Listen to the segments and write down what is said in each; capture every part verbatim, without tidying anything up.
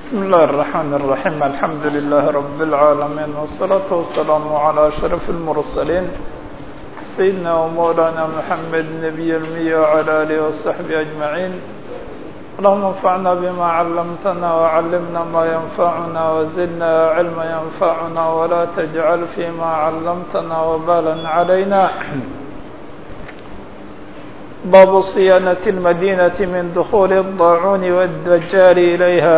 بسم الله الرحمن الرحيم الحمد لله رب العالمين والصلاة والسلام على أشرف المرسلين سيدنا ومولانا محمد نبي المية وعلى آله وصحبه أجمعين. اللهم انفعنا بما علمتنا وعلمنا ما ينفعنا وزدنا علما ينفعنا ولا تجعل فيما علمتنا وبالا علينا. باب صيانة المدينة من دخول الطاعون والدجال إليها.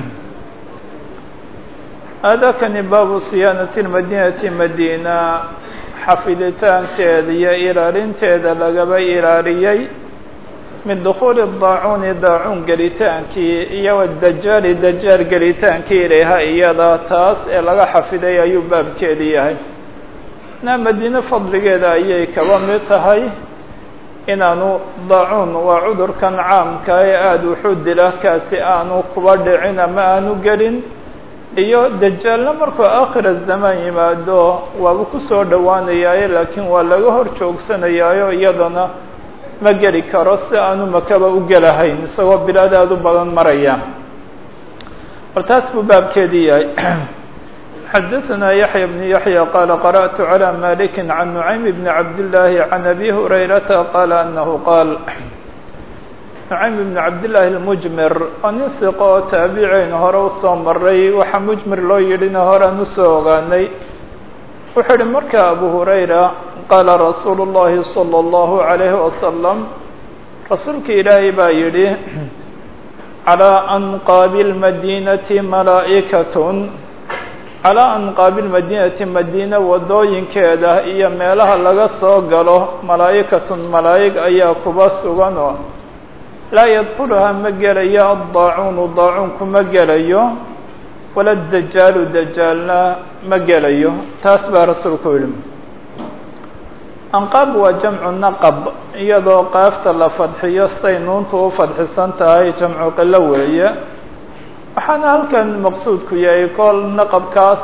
هذا كان باب صيانة المدينة مدينة حفظتان تيدية إلالين تيدا لقبا إلاليي من دخول الطاعون داعون قريتان كي إيا الدجال الدجال قريتان كي إليها إيادا تاس إلا حفظي أيو باب كيدية نا مدينة فضل كيدا إيا كوامتهاي inaanu daacuun waa cudurkan caamka ee aada u xudila kaasi aanu kuba dhicin ama aanu gelin iyo dajaalna markuu aakhira zamaan yimaado waaba ku soo dhowaanayaaye laakiin waa laga hor joogsanayaayo iyadana ma geli karo si aanu makaba u gelahayn isagoo bilaad aada u badan maraya. wartaas buu baabkeedii yahay. حدثنا يحيى بن يحيى قال قرأت على مالك عن نعيم بن عبد الله عن أبي هريرة قال أنه قال نعيم بن عبد الله المجمر أنثق تابعين هرو صمري وحمجمر لو يدنا هرا نسوغاني وحر مركا أبو هريرة قال رسول الله صلى الله عليه وسلم رسولك إلهي بايدي على أنقاب المدينة ملائكة calaa anqaabi lmadiinati madiina wadooyinkeeda iyo meelaha laga soo galo malaa'ikatun malaa'ig ayaa kuba sugan oo laa yadkhuluhaa ma gelayo addaacuunu daacuunku ma gelayo wala dajaalu dajaalna ma gelayo. taas baa rasuulku yidhi. anqaab waa jamcu naqab iyadoo qaafta la fadxiyo say nuuntu u fadxisan tahay jamcu qilo weeye. waxaana halkan maqsuudku yahay kol naqabkaas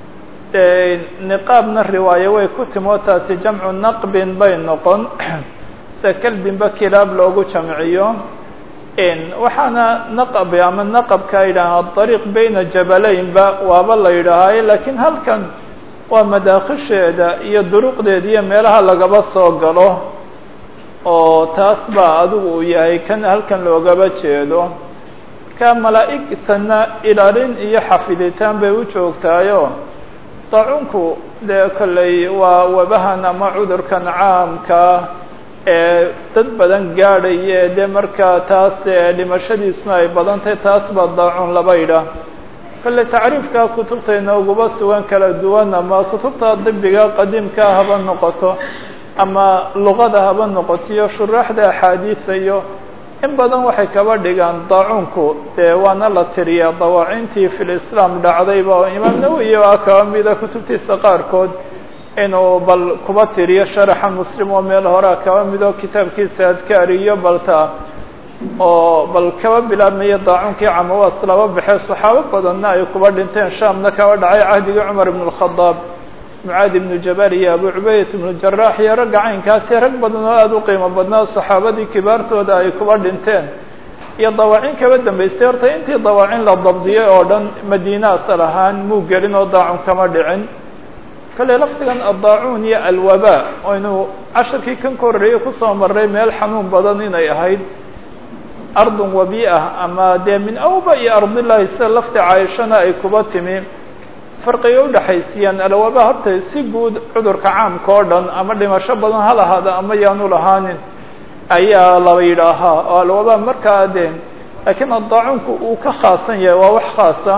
niqaabna riwaayo way ku timo taasi jamcu naqbin bay noqon sida kalbinba kilaab loogu jamciyo. waxaana naqab ama naqabka yidhaha adariiq bayna jabalaynba waaba la yidhaahaye laakiin halkan waa madaakhisheeda iyo duruqdeeda iyo meelaha lagaba soo galo oo taas baa adigu uu yahay kan halkan loogaba jeedo. malaa'igtana ilaalin iyo xafiditaan bay u joogtaayo daacuunku dee kolley waa wabahan ama cudurkan caamka ee dad badan gaadhaye dee markaa taas dhimashadiisna ay badantahay taas baa daacuun laba yidhaah. kolley tacriifka kutubta inooguba sugan kala duwan ama kutubta dibiga qadiimka haba noqoto ama luqada haba noqoto iyo shuraaxda axaadiisa iyo in badan waxay kaba dhigaan daacuunku dee waana la tiriyaa dawaacintii fil islaam dhacdayba oo imaam nawowi waa kaba mida kutubtiisa qaarkood inuu bal kuba tiriyo sharaxa muslim oo meel horea kaba mido kitaabkiisa adkaariyo balta oo bal kaba bilaabmaya daacuunkii camawaas laba baxee saxaabo badanna ay kuba dhinteen shaamna kaba dhacay cahdigii cumar ibn alkhadaab mucaad ibnu jabal iyo abu cubaydat ibnu jaraax iyo ragga caynkaasi rag badan oo aada u qiimo badnaa saxaabadii kibaartooda ay kuba dhinteen iyo dawaacin kaba dambaystay. horta intii dawaacin la dabdiyay oo dhan madiina asal ahaan muu gelin oo daacun kama dhicin. kale laftigan addaacuun iyo alwaba oynu casharkii kan ka horreeyey kusoo marray meel xanuun badan inay ahayd ardun wabi ah ama dee min awba iyo ardillahi sida lafti caaishana ay kuba timi. farqiga udhaxaysiiyaan alwaba horta si guud cudurka caamka oo dhan ama dhimasho badan ha lahaada ama yaanu lahaanin ayaa laba yidhaahaa oo alwaba markaa dee laakiin addaacunku uu ka khaasan yahay waa wax khaasa.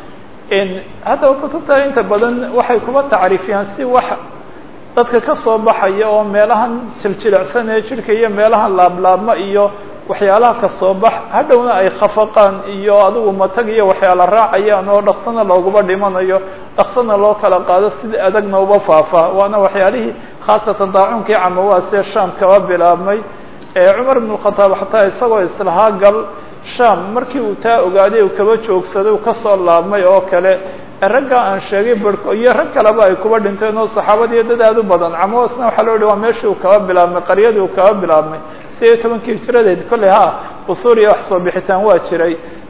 haddaba kutubta inta badan waxay kuba tacriifiyaan si wax dadka ka soo baxaya oo meelahan jiljilicsan ee jidhka iyo meelahan laablaabma iyo waxyaalaha ka soo bax hadhowna ay khafaqaan iyo adigu matag iyo waxyaala raacayaan oo dhaqsana looguba dhimanayo dhaqsana loo kala qaado sida adagna uba faafaa. waana waxyaalihii khaasatan daacuunkii camawaas ee shaam kaba bilaabmay ee cumar ibn alkhataab xataa isagoo islahaa gal shaam markii uu taa ogaaday uu kaba joogsaday uu kasoo laabmay oo kale ragga aan sheegay barhko iyo rag kaleba ay kuba dhinteen oo saxaabadiiyo dad aada u badan. camawaasna waxaa loo yihi waa meeshii uu kaba bilaabmay qaryadii uu kaba bilaabmay sideed iyo tobankii hijradeed kolley ha usuuriya wax soo bixitaan waa jiray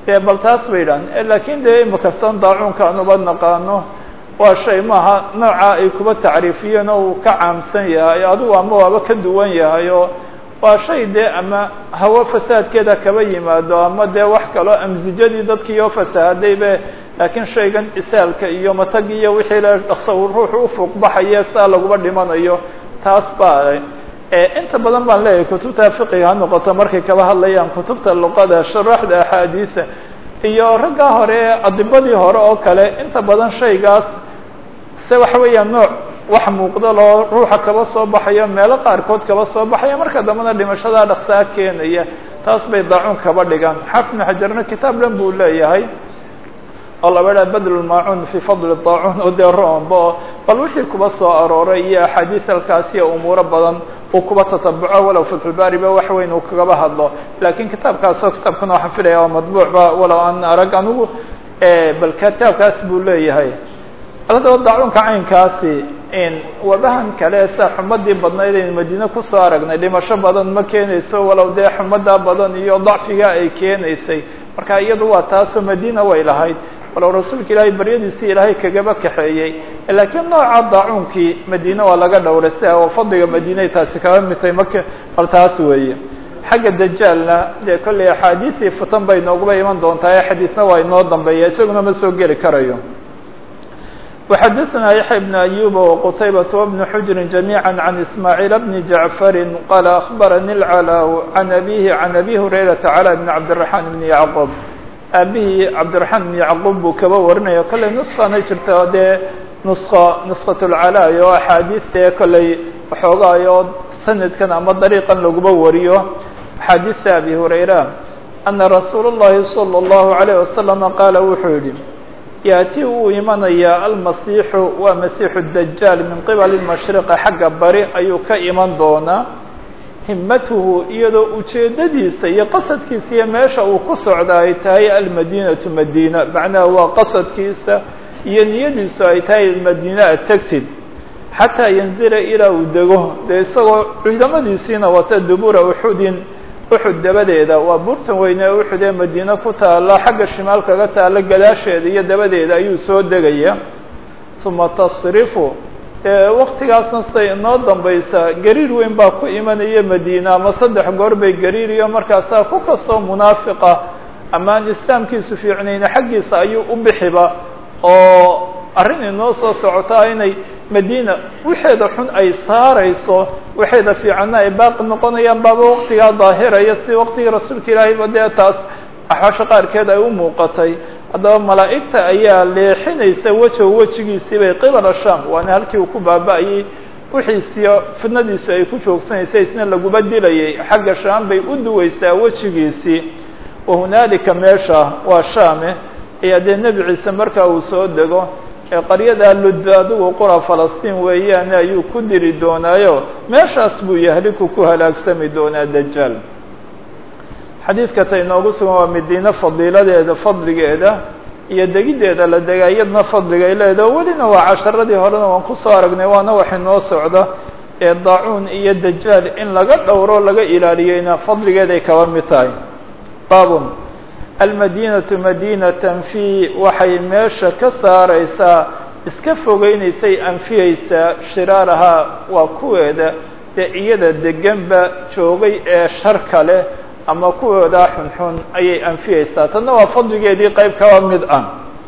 dee bal taas bay yidhahan lakin dee imakastan daacuunka aan uba naqaano waa shay maaha nooca ay kuba tacriifiyeen oo uu ka caamsan yahay adigu ama waaba ka duwan yahay oo waa shay dee ama hawo fasaadkeeda kaba yimaado ama dee wax kaloo amsijadii dadkiioo fasahaadaybe laakiin shaygan isaalka iyo matag iyo wixii la dhaqsa ruuxu ufuuqbaxaye saa laguba dhimanayo taas baa inta badan baan leeyahay kutubta fiqiga ha noqoto markay kaba hadlayaan kutubta luqada sharaxda axaadiisa iyo raggaa hore adibadii hore oo kale inta badan shaygaas se waxa weeyaan nooc wax muuqda loo ruuxa kaba soo baxayo meelo qaarkood kaba soo baxaya marka dambana dhimashadaa dhaqsaa keenaya taas bay daacuun kaba dhigaan xaafid ibn xajarna kitaab dhan buu leeyahay oo laba idhaha badlulmaacuun fi fadli daacuun oo dee roombo bal wixii kuba soo arooray iyo axaadiis halkaas iyo umuuro badan uu kuba tatabuco walow fatxulbaari ba wax weyn uu kagaba hadlo lakin kitaabkaasoo kitaabkana waxaan filaya oo madbuucba walow aan arag anigu bal kitaabkaas buu leeyahay haddaba daacuunka caynkaasi wabahan kale sa xumadii badnayd aynu madiine kusoo aragnay dhimasho badan ma keenayso walow dee xumadaa badan iyo dacfiga ay keenaysay marka iyadu waa taasoo madiina way lahayd walow rasuulka ilaahay baryadiisii ilaahay kagaba kaxeeyey lakiin nooca daacuunkii madiine waa laga dhowray si oo fadliga madiinay taasi kaba mitay marka bal taas weeye xagga dajaalna dee kolley axaadiisii futan bay nooguba iman doontaa ee xadiisna waa inoo dambeeya isaguna ma soo geli karayo وxadثna يحيى بن أيوب وqتيبة وبن حجر جميعا عن إسماعيل بن جعفر قال أخبرني العلاء عن أبيه عن أبي هريرة على بن عبدالرحمن بن يعقوب أبيه عبدالرحمن بن يعقوب buu kaba warinaya kolley نسخana jirta dee نسخة نسخة العلاء oo أحاadiث dee kolley waxoogaayo sanadkan ama dariiqan laguba wariyo أحاadiثta أبي هريرة أن رsuuل اللhi صلى الله عليه وسلم قال wuxuu yihi yaati uu imanayaa almasiixu waa masiixu dajaal min qibali mashriqa xagga bari ayuu ka iman doonaa himatuhu iyadoo ujeedadiisa iyo qasadkiisa iyo meesha uu ku socda ay tahay almadinatu madiina macnaha waa qasadkiisa iyo niyadiisu ay tahay madiina ad tegtid xataa yanzila ilaa uu dego dee isagoo ciidamadiisiina wata dubura uxudin uxud dabadeeda waa buurtan weyne ee uxud ee madiine ku taalla xagga shimaal kaga taalla gadaasheeda iyo dabadeeda ayuu soo degaya uma tasrifu waktigaasna say inoo dambaysa gariir weyn baa ku imanaya madiina ama saddex goor bay gariiriyo markaasaa ku kastoo munaafiqa ama aan islaamkiisu fiicnayna xaggiisa ayuu u bixiba oo arrin inoo soo socotaa inay madiina waxeeda xun ay saarayso waxeeda fiicanna ay baaqi noqonayaan baaba waktigaa daahiraya si waktigii rasuulka ilaahayba dee taas axwaasha qaarkeed ay u muuqatay haddaba malaa'igta ayaa leexinaysa wejow wejigiisii bay qibala sham waana halkii uu ku baaba-ayey wixiisiyo fidnadiisu ay ku joogsanaysay isna laguba dilayay xagga shaam bay u duweysaa wejigiisii wahunaalika meesha waa shaame ayaa dee nebi ciise markaa uu soo dego ee qaryada ludda adigu qura falastiin weeyaan ayuu ku diri doonaayo meeshaas buu yahliku ku halaagsami doonaa dajaal xadiidka ta inoogu sugan waa madiine fadiiladeeda fadligeeda iyo degiddeeda la dega iyadna fadligay leedaho welina waa casharadii horena waan kusoo aragnay waana wax inoo socda ee daacuun iyo dajaal in laga dhowro laga ilaaliyeyna fadligeeday kaba mid tahay baabun almadinatu madinatan fi waxay meesha ka saaraysaa iska fogeynaysay anfiyeysaa shiraarahaa waa kuweeda dee iyada deganba joogay ee sharka leh ama kuwoodaa xunxun ayay anfiyeysaa tanna waa fadligeedii qayb kaba mid ah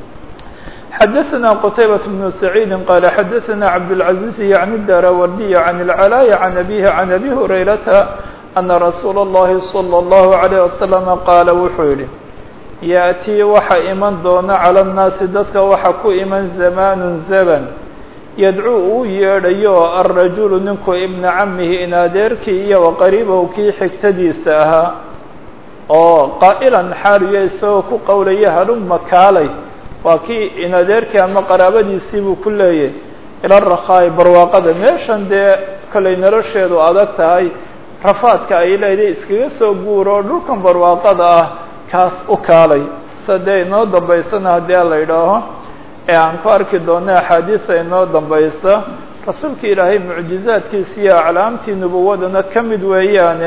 xadaثna qتaybaة بن سacيidi qال xadaثna cabdالعaزيز yعni الdarawardiy عan الclاء عan أbيه عan أbي هurayrata أna rasuula الlahi صلى الlaه عليه وسلم qaala wuxuu yihi yأtii waxa iman doona calى الnaasi dadka waxa ku iman zamaan zaban yadcuu uu yeedhayo alrajulu ninku ibna camihi in adeerkii iyo waqariibahu kii xigtadiisa ahaa oo qaa'ilan xaaliyo isagoo ku qowlaya halumma kaalay waa kii in adeerkii ama qaraabadiisii buu ku leeyahy ila rakhaai barwaaqada meeshan dee kolay nolosheedu adag tahay rafaadka ay leedahay iskaga soo guuro dhulkan barwaaqada ah kaas u kaalay sadee inoo dambaysana haddii la yidhaaho ee aan ku arki doona axaadiisa inoo dambaysa rasuulka ilaahay mucjizaadkiisa iyo aclaamtii nubuwadana ka mid weeyaane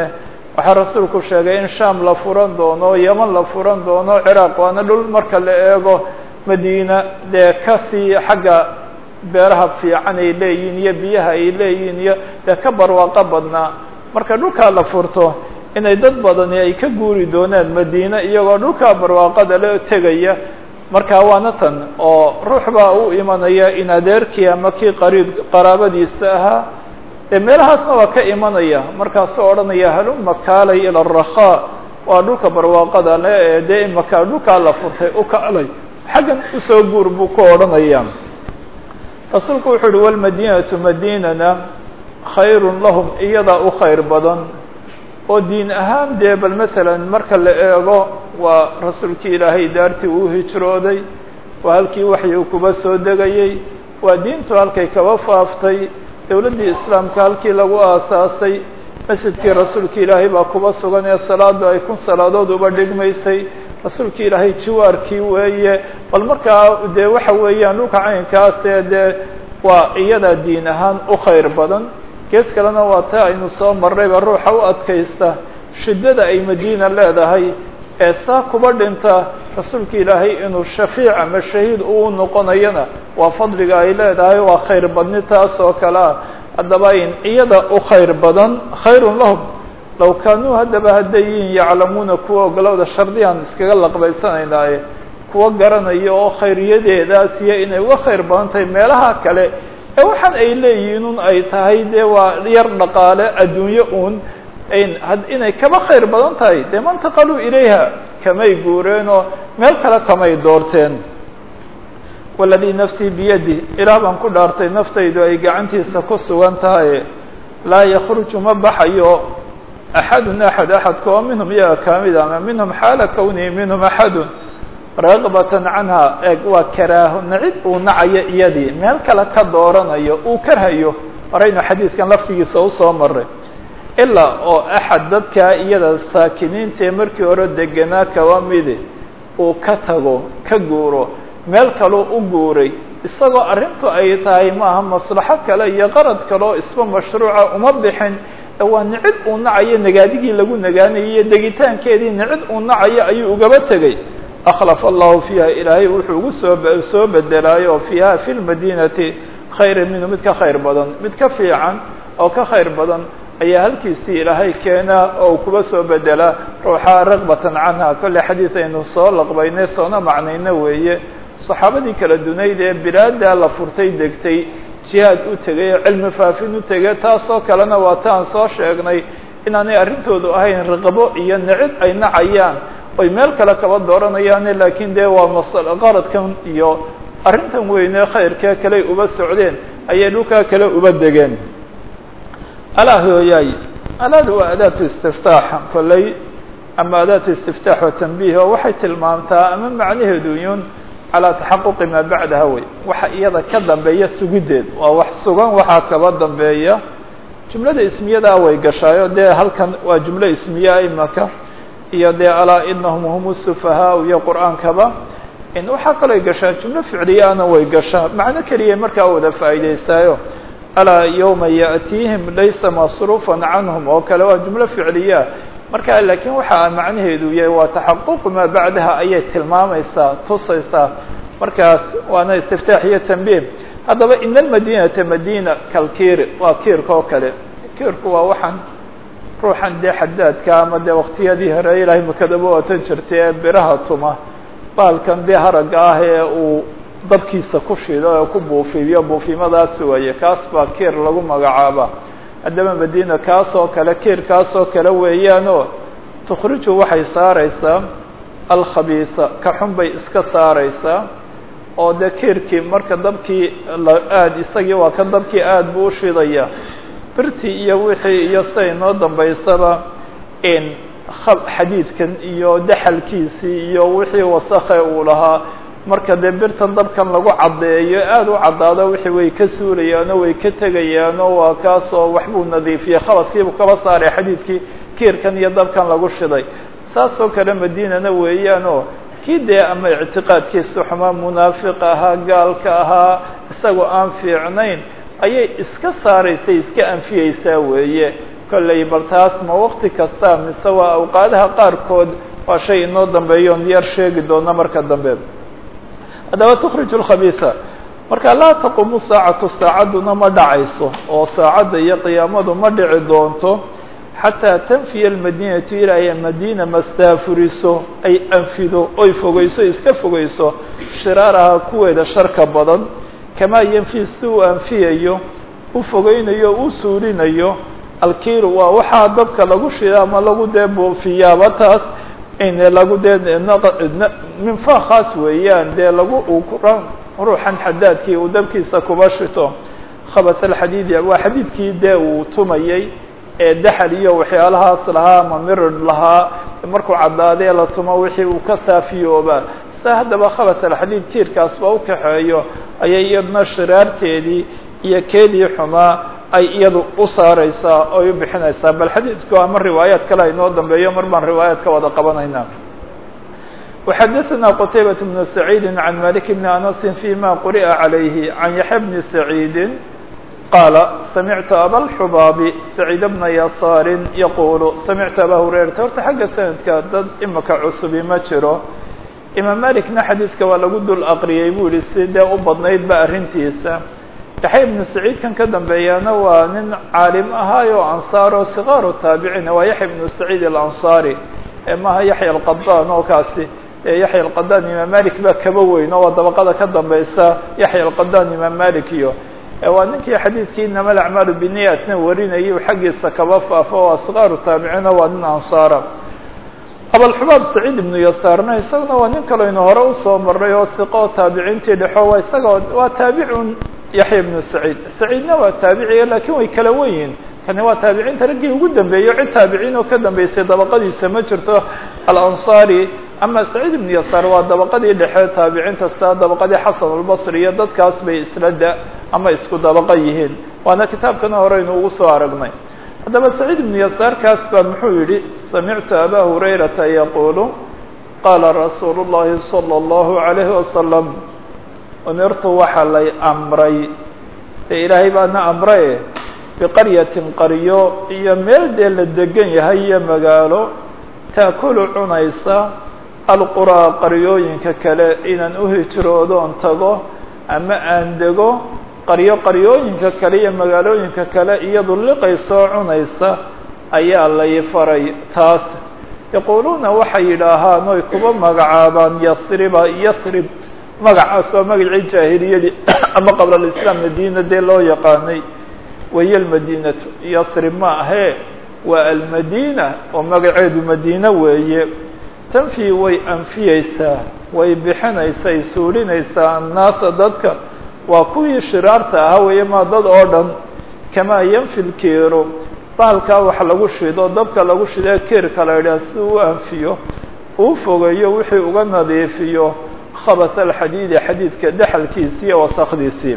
waxaa rasuulku sheegay in sham la furan doono, yaman la furan doono, ciraaq waana dhul marka la eego madiina dee kasii xagga beeraha fiican ay leeyihiin iyo biyaha ay leeyihiin iyo dee ka barwaaqo badnaa. marka dhulkaa la furto inay dad badani ay ka guuri doonaan madiina iyagoo dhulkaa barwaaqada la tegaya. markaa waana tan oo ruux baa u imanaya in adeerkii ama kii qariib qaraabadiisa ahaa ee meelahaasna waa ka imanaya, markaasoo odhanaya halumma kaalay ila arakhaa, waa dhulka barwaaqada le ee dee imaka dhulkaa la furtay u kaalay xaggan usoo guur buu ku odhanaya. rasuulku wuxuu uhi walmadiinatu madiinana khayrun lahum, iyadaa u khayr badan oo diin ahaan dee bal masalan marka la eego waa rasuulkii ilaahay daartii uu hijrooday, waa halkii waxyi kuba soo degayey, waa diintu halkay kaba faaftay, dowladdii islaamka halkii lagu aasaasay, masjidkii rasuulkii ilaahay baa kuba sugan ee salaadu ay kun salaadood uba dhigmaysay, rasuulkii ilaahay jiwaarkii weeye. bal markaa dee waxa weeyaan dhulka caynkaas ee dee waa iyadaa diin ahaan u khayr badan. gees kalena waa taa aynu soo marrayba ruuxa u adkaysta shiddada ay madiina leedahay ee saa kuba dhinta rasuulka ilaahay inuu shafiic ama shahiid uu noqonayana waa fadliga ay leedahay, waa khayr badni taas oo kale ah. haddaba in iyada u khayr badan khayrun lahum low kaanuu haddaba hadday yihiin yaclamuuna kuwa ogolowda shardiyaan iskaga laqbaysanaynaye kuwa garanaya oo khayriyadeedaas iyo inay uga khayr badan tahay meelaha kale ee waxaan ay leeyihiin un ay tahay dee waa yar dhaqaale adduunyo uun inay kaba khayr badan tahay dee mantaqaluu ilayha kamay guureen oo meel kale kamay doorteen. waladii nafsii biyadi, ilaah baan ku dhaartay naftaydu ay gacantiisa ku sugan tahay, laa yakruju ma baxayo axadun axad axadka oo minhum iyaga kamid ama minhum xaala kawnihi minhum axadun raqbatan canha, eeg waa karaaho nacid uu nacayo iyadii meel kale ka dooranayo uu karhayo. horaynu xadiidkan laftigiisa usoo maray ilaa oo axad dadkaa iyada saakiniintae markii hore deganaa kaba midi uu ka tago ka guuro meel kaloo u guuray isagoo arrintu ay tahay maaha maslaxo kale iyo qarad kaleo isba mashruuca uma bixin, waa nicid uu nacayo nagaadigii lagu nagaanayay iyo degitaankeedii nicid uu nacayo ayuu ugaba tegey. akhlafa allahu fiiha, ilaahay wuxuu ugu soo soo bedelaayo fiiha fi lmadiinati khayran minhu, mid ka khayr badan mid ka fiican oo ka khayr badan ayaa halkiisii ilaahay keenaa oo kuba soo bedelaa ruuxa raqbatan canha. kolle xadiid aynu soo laqbaynay soona macnayna weeye, saxaabadii kala dunayd ee bilaada la furtay degtay jihaad u tegay cilmi faafin u tegay, taasoo kalena waa taan soo sheegnay inaanay arrintoodu ahayn raqabo iyo nicid ay nacayaan oy meel kale kaba dooranayaan, laakiin dee waa masal qaradkan iyo arrintan weyne khayrka kale uba socdeen ayay dhulkaa kale uba degeen. alaa hooyaay, alaadu waa adaatu istiftaaxa kolley ama adaatu istiftaax wa tanbiih, oo waxay tilmaamtaa ama macnaheedu yun calaa taxaquqi maa bacdaha wey, waxa iyada ka dambeeya sugideed waa wax sugan waxaa kaba dambeeya. jumlada ismiyadaa way gashaayo dee halkan waa jumlo ismiya imaka iyo dee alaa inahum hum sufahaa iyo qur'aankaba in waxaa kaloo gashaa jumlo ficliyaana way gashaa, macno keliya markaa wada faa'iidaysaayo alaa yawma ya'tiihim laysa masruufan canhum oo kale waa jumlo ficliya markaa, laakiin waxaa macnaheedu yahay waa taxaquq maa bacdaha ayay tilmaamaysaa tusaysaa, markaas waana istiftaax iyo tanbiih. haddaba ina almadinata madina kalkiir waa kiirka oo kale, kiirku waa waxaan ruuxan dee xadaadka ama dee waqtiyadii hore ilaahay makadaba watan jirtay ee biraha tuma baalkan dee haragga ah ee uu dabkiisa ku shido ee ku buufiyo buufimadaas weeye, kaas baa kiir lagu magacaaba. haddaba madiina kaas oo kale kiir kaas oo kale weeyaanoo tukhriju waxay saaraysaa alkhabiisa ka xun bay iska saaraysaa, oo dee kiirkii marka dabkii aad isagii waa ka dabkii aad buu u shidaya birtii iyo wixii iyo siday noo dambaysaba in xadiidkan iyo daxalkiisii iyo wixii wasakhe uu lahaa marka dee birtan dabkan lagu caddeeyo aad u caddaado wixii way ka suulayaanoo way ka tegayaanoo waa kaasoo waxbuu nadiifiyey khaladkiibuu kaba saaray xadiidkii kiirkan iyo dabkan lagu shiday. saasoo kale madiinana weeyaanoo kii dee ama ictiqaadkiisa xumaa munaafiq ahaa gaalka ahaa isagoo aan fiicnayn ayay iska saaraysay iska anfiyeysaa weeye, kolley bal taas ma waqti kasta mise waa awqaadaha qaarkood waa shay inoo dambeeyo on yar sheegi doona marka dambe haddaba tukhriju lkhabiisa marka laa taqumu saacatu saacadduna ma dhacayso oo saacadda iyo qiyaamadu ma dhici doonto xataa tanfiya almadinatu ilaa ay madiina mastaafuriso ay anfido oy fogeyso iska fogeyso shiraaraha kuweeda sharka badan kamaa yanfi si uu anfiyayo u fogeynayo u suulinayo alkiiru waa waxaa dabka lagu shida ama lagu dee buufiyaaba taas in lagu dee minfa khaas weeyaan dee lagu ruuxan xadaadkii uu dabkiisa kuba shito khabat alxadiidi waa xadiidkii dee uu tumayey ee daxal iyo waxyaalahaas lahaa ama mirir lahaa markuu caddaadee la tumo wixii uu ka saafiyooba sa haddaba khabat alxadiid tiirkaasba u kaxeeyo ayay iyaduna shiraarteedii iyo keedii xumaa ay iyadu u saareysaa oy u bixinaysaa bal xadiidku ama riwaayaad kale aynoo dambeeyo mar baan riwaayaad ka wada qabanaynaa وxadثna qتayبة بن سعيid عن مالك بن أنس فيma quriأa عaليه عن يحيى بن سعيid qاaلa سمعت أbا الحباaب سعيد بن يسار يقuل سمعت أbا هريرةa horta xagga سندka dad imika cusubi ma jiro imaam malikna xadiidka waa lagu dul aqriyey buu yihi si dee u badnayd ba arrintiisa yaxya ibnu saciid kan ka dambeeyana waa nin caalim ahaayo ansaar oo sikaaru taabiciin waa yaxya ibnu saciid alansaari maaha yaxya alqadaan oo kaasi yaxya alqadaan imaam malik baa kaba weyn oo waa dabaqada ka dambeysa yaxya alqadaan imaam malik iyo waa ninkii xadiidkii inama alacmaalu biniyatna warinayay xaggiisa kaba faafo waa sikaaru taabiciina waa nin ansaara abalxubaab saciid ibnu yasaarna isaguna waa nin kaleynu hore usoo maray oo siqo taabiciintii dhexo waa isagoo waa taabicun yaxya ibnu saciid saciidna waa taabiciya lakin way kala wen yihin kani waa taabiciinta raggii ugu dambeeyo cid taabiciin oo ka dambeysay dabaqadiisa ma jirto alansaari ama saciid ibnu yasaar waa dabaqadii dhexe taabiciinta sida dabaqadii xasan albasri iyo dadkaas bay isla da ama isku dabaqa yihiin waana kitaabkana horeynu ugu soo aragnay haddaba saciid ibnu yasaarkaas baa muxuu yihi samictu aba hurayrata yaqulu qaala rasuulu llahi salى اllahu عalayhi wasalam umirtu waxaa lay amray ee ilaahay baana amray biqaryatin qaryo iyo meel dee la degan yahay iyo magaalo taakulu cunaysa alquraa qaryooyinka kale inaan u hijroodoon tago ama aan dego qaryo qaryooyinka kale iyo magaalooyinka kale iyadu liqaysoo cunaysa ayaa lay faray taas yaquuluuna waxay yidhaahaan oy kuba magacaabaan yasriba yasrib magacaas waa magacii jaahiliyadii ama qabla alislaam madiina dee loo yaqaanay wahiyo almadinatu yasrib ma ahee waa almadina oo magaceedu madiine weeye tanfi way anfiyeysaa way bixinaysaa ay suulinaysaa annaasa dadka waa kuwii shiraarta ahaa weeye maa dad oo dhan kamaa yanfi lkiiru bahalkaa wax lagu shido dabka lagu shidee kiirka la yidhaha si uu anfiyo uu fogeeyo wixii uga nadiifiyo khabat alxadiidi xadiidka daxalkiisii iyo wasakdiisii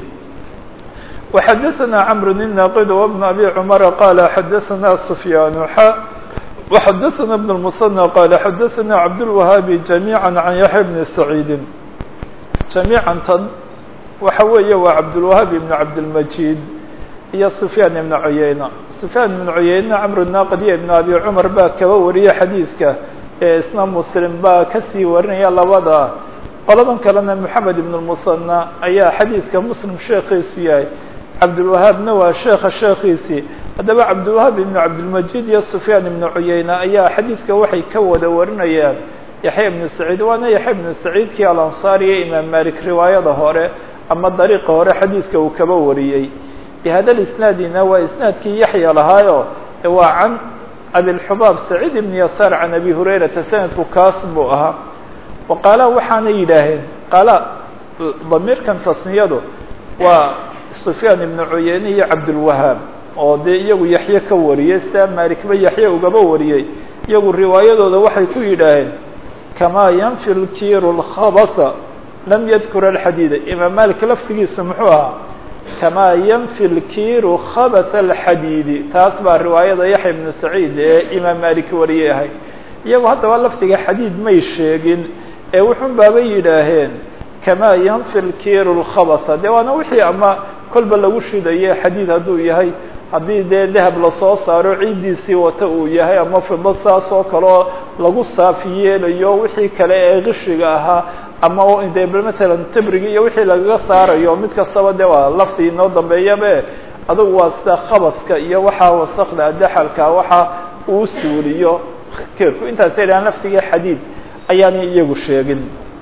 وxadثna cمر الناqd وبن أbي cمر qال xadثna سفyاn xا وxadثna بن المثنى qال xadثna cabdالوهاaب جaميعا عن yaحيى بن سعيid جaميعا tn waxa weeye waa cabdالوهاaب بن cabdالمجيد iyo سفyاn بن عyeyنة سفyاn بن عyeyنة cمر الناqd iyo بن أbي cمر baa kaba wariye xadiidka ee isna mslim baa kasii warinaya labada qoladan kalena محamed بن المثنى ayaa xadiidka mslim sheekiisu yahay cabdالوهاaبna waa sheeka sheekiisii haddaba cabdالوهاaب iبن cabdالمجيد iyo سفyاn iبن عyeyنة ayaa xadiidka waxay ka wada warinayaan yaحya بن سعيid waana yaحya بن سعيidkii alanصاri iyo imaam malik riwaayada hore ama dariiqa hore xadiidka uu kaba wariyey bhada isnaadina waa isnaadkii yaxya lahaayo waa can abiالxubaab سacيid iبn yasaar can abi hurayrata sanadku kaas buu ahaa waqaala waxaana yidhaaheen qaala damiirkan tasniyadu waa سفyاn iبn عuyeyne iyo cabdالوهاaب oo dee iyagu yaxye ka wariyey sidaa malikba yaxye ugaba wariyey iyagu riwaayadooda waxay ku yidhaaheen kamaa yanfi lkiiru الkhabasa lam yadkur alxadiida imaam malik laftigiisa muxuu ahaa kamaa yanfi lkiiru khabasa alxadiidi taas baa riwaayada yaxya ibnu saciid ee imaam malik wariyey ahay iyagu haddaba laftiga xadiid may sheegin ee wuxun baabay yidhaaheen kamaa yanfi lkiiru lkhabasa dee waana wixii ama kolba lagu shidaye xadiid hadduu yahay haddii dee dahab lasoo saaro ciiddiisii wata uu yahay ama fido saas oo kaleo lagu saafi yeelayo wixii kale ee qishiga ahaa ama de matalan tibrigi iyo wixii lagaga saarayo mid kastaba de waa laftii inoo dambeeyabe adugu waa sida khabadka iyo waxaa wasakda daxalka waxa uu suuliyo keerku intaasay dhahaan laftiga xadiid ayaanay iyagu sheegin.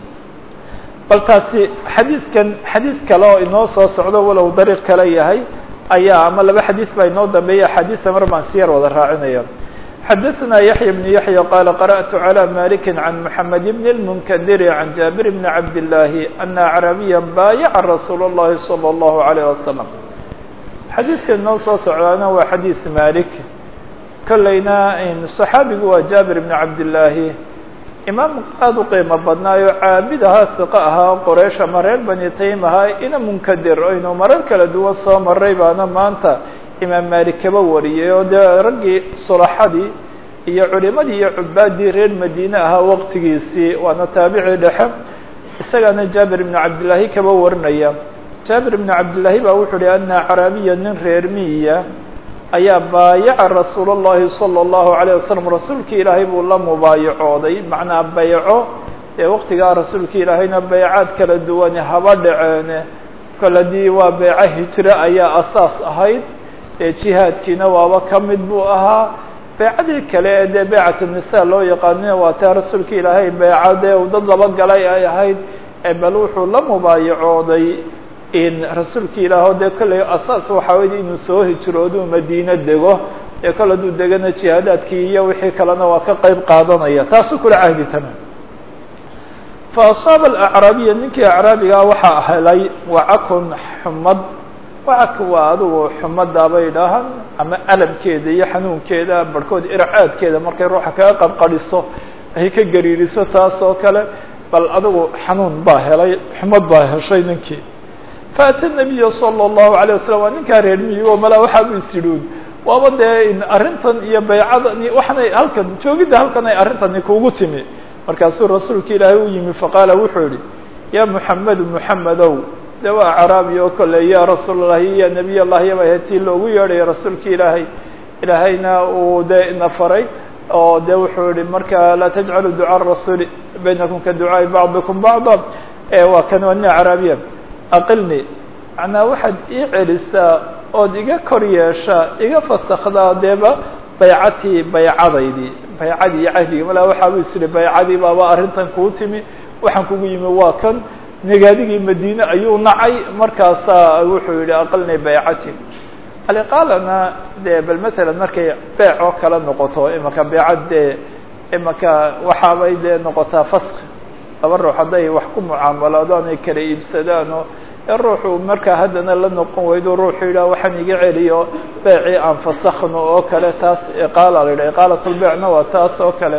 bal taasi xadiidkan xadiid kale oo inoo soo socdo walow dariiq kale yahay ayaa ama laba xadiid baa inoo dambeeya xadiidka mar baan siyar wada raacinaya. xadaثna yaحya بن yaحya qala qarأtu عalى malik عan mحamed بn الmnkdir عan jabir بn cabd الlahi ana acrabiya baayaca rasuul الlahi salى الlahu عalيه wasalam. xadiidka inoo soo socdaana waa xadiid malik kolleyna صaxaabigu waa jabir بn cabd الlahi imaam aada u qiimo badnaayo caabid ahaa hiqo ahaa qoraysh ama reer bani taym ahaa ina munkadir aynu marar kala duwan soo maray baana maanta imaam maalik kaba wariyay oo dee raggii sulaxadii iyo culimadii iyo cubaadii reer madiine ahaa waqtigiisii waana taabicii dhexe isagaana jaabir ibn cabdillaahi kaba warinaya. jaabir ibn cabdillaahi baa wuxuu uhi ana caraabiya nin reer miyiya ayaa baayaca rasuul الlahi salى الlahu عalيه wasalam rasuulki ilaahay buu la mubaayacooday macnaa bayco ee waqtigaa rasuulka ilaahayna baycaad kala duwan haba dhaceene koladii waa bayco hijre ayaa asaas ahayd ee jihaadkiina waaba ka mid buu ahaa. baycadii kale ee dee baycat الnisa loo yaqaanina waa taa rasuulka ilaahay baycadee u dad laba galay ay ahayd bal wuxuu la mubaayacooday in rasuulka ilaah dee kolley asaas waxaa weye inuu soo hijrooduu madiine dego ee kole aduu degana jihaadaadkii iyo wixii kalena waa ka qeyb qaadanaya taasuu kula cahdi tama. fa asaaba alacraabiya ninkii acraabigaa waxaa helay wacakun xumad. wacak waa adugu xumaddaa bay idhaahaan ama alamkeeda iyo xanuunkeeda barhkood ircaadkeeda markay ruuxa kaga qarqadhiso ay ka gariiriso taas oo kale bal adugu xanuun baa helay xumad baa heshay ninkii. faata nabiya salى الlahu عalيه wasalam waa ninkaa reer miyigo mala waxaabu isidhuun waaba dee arrintan iyo baycadan waxanay halkan joogidda halkan ay arrintani kugu timi markaasuu rasuulka ilaahay u yimi faqaala wuxuu yihi ya muxamedu muxamedow de waa caraabi oo kole ya rasuul الlahi ya nebiy الlahi yaba tii loogu yeedhayo rasuulka ilaahay ilaahayna uu dee ina faray oo de wuxuu yihi marka laa tajcalu ducaa rasuuli baynakum ka ducaai bacdikum bacda waa kan waa nin caraabiya. aqilni macnaa waxaad ii celisaa ood iga kor yeeshaa iga fasakdaa deeba baycatii baycadaydii baycadii iyo cahdigii malaa waxaabu isiri baycadii baaba arrintan kuu timi waxaan kugu yimi waa kan negaadigii madiine ayuu nacay markaasaa wuxuu yihi aqilni baycati aliqaalana dee bal matalan markay beec oo kala noqoto imaka baycad dee imaka waxaabay dee noqotaa fask laba ruux hadday wax ku mucaamalaadaan ay kala iibsadaanoo ruuxu markaa haddana la noqon waydo ruuxu yidhaha waxaan iga celiyo beecii aan fasakno oo kale taas iqaala la yidhaha iqaalatulbeecna waa taas oo kale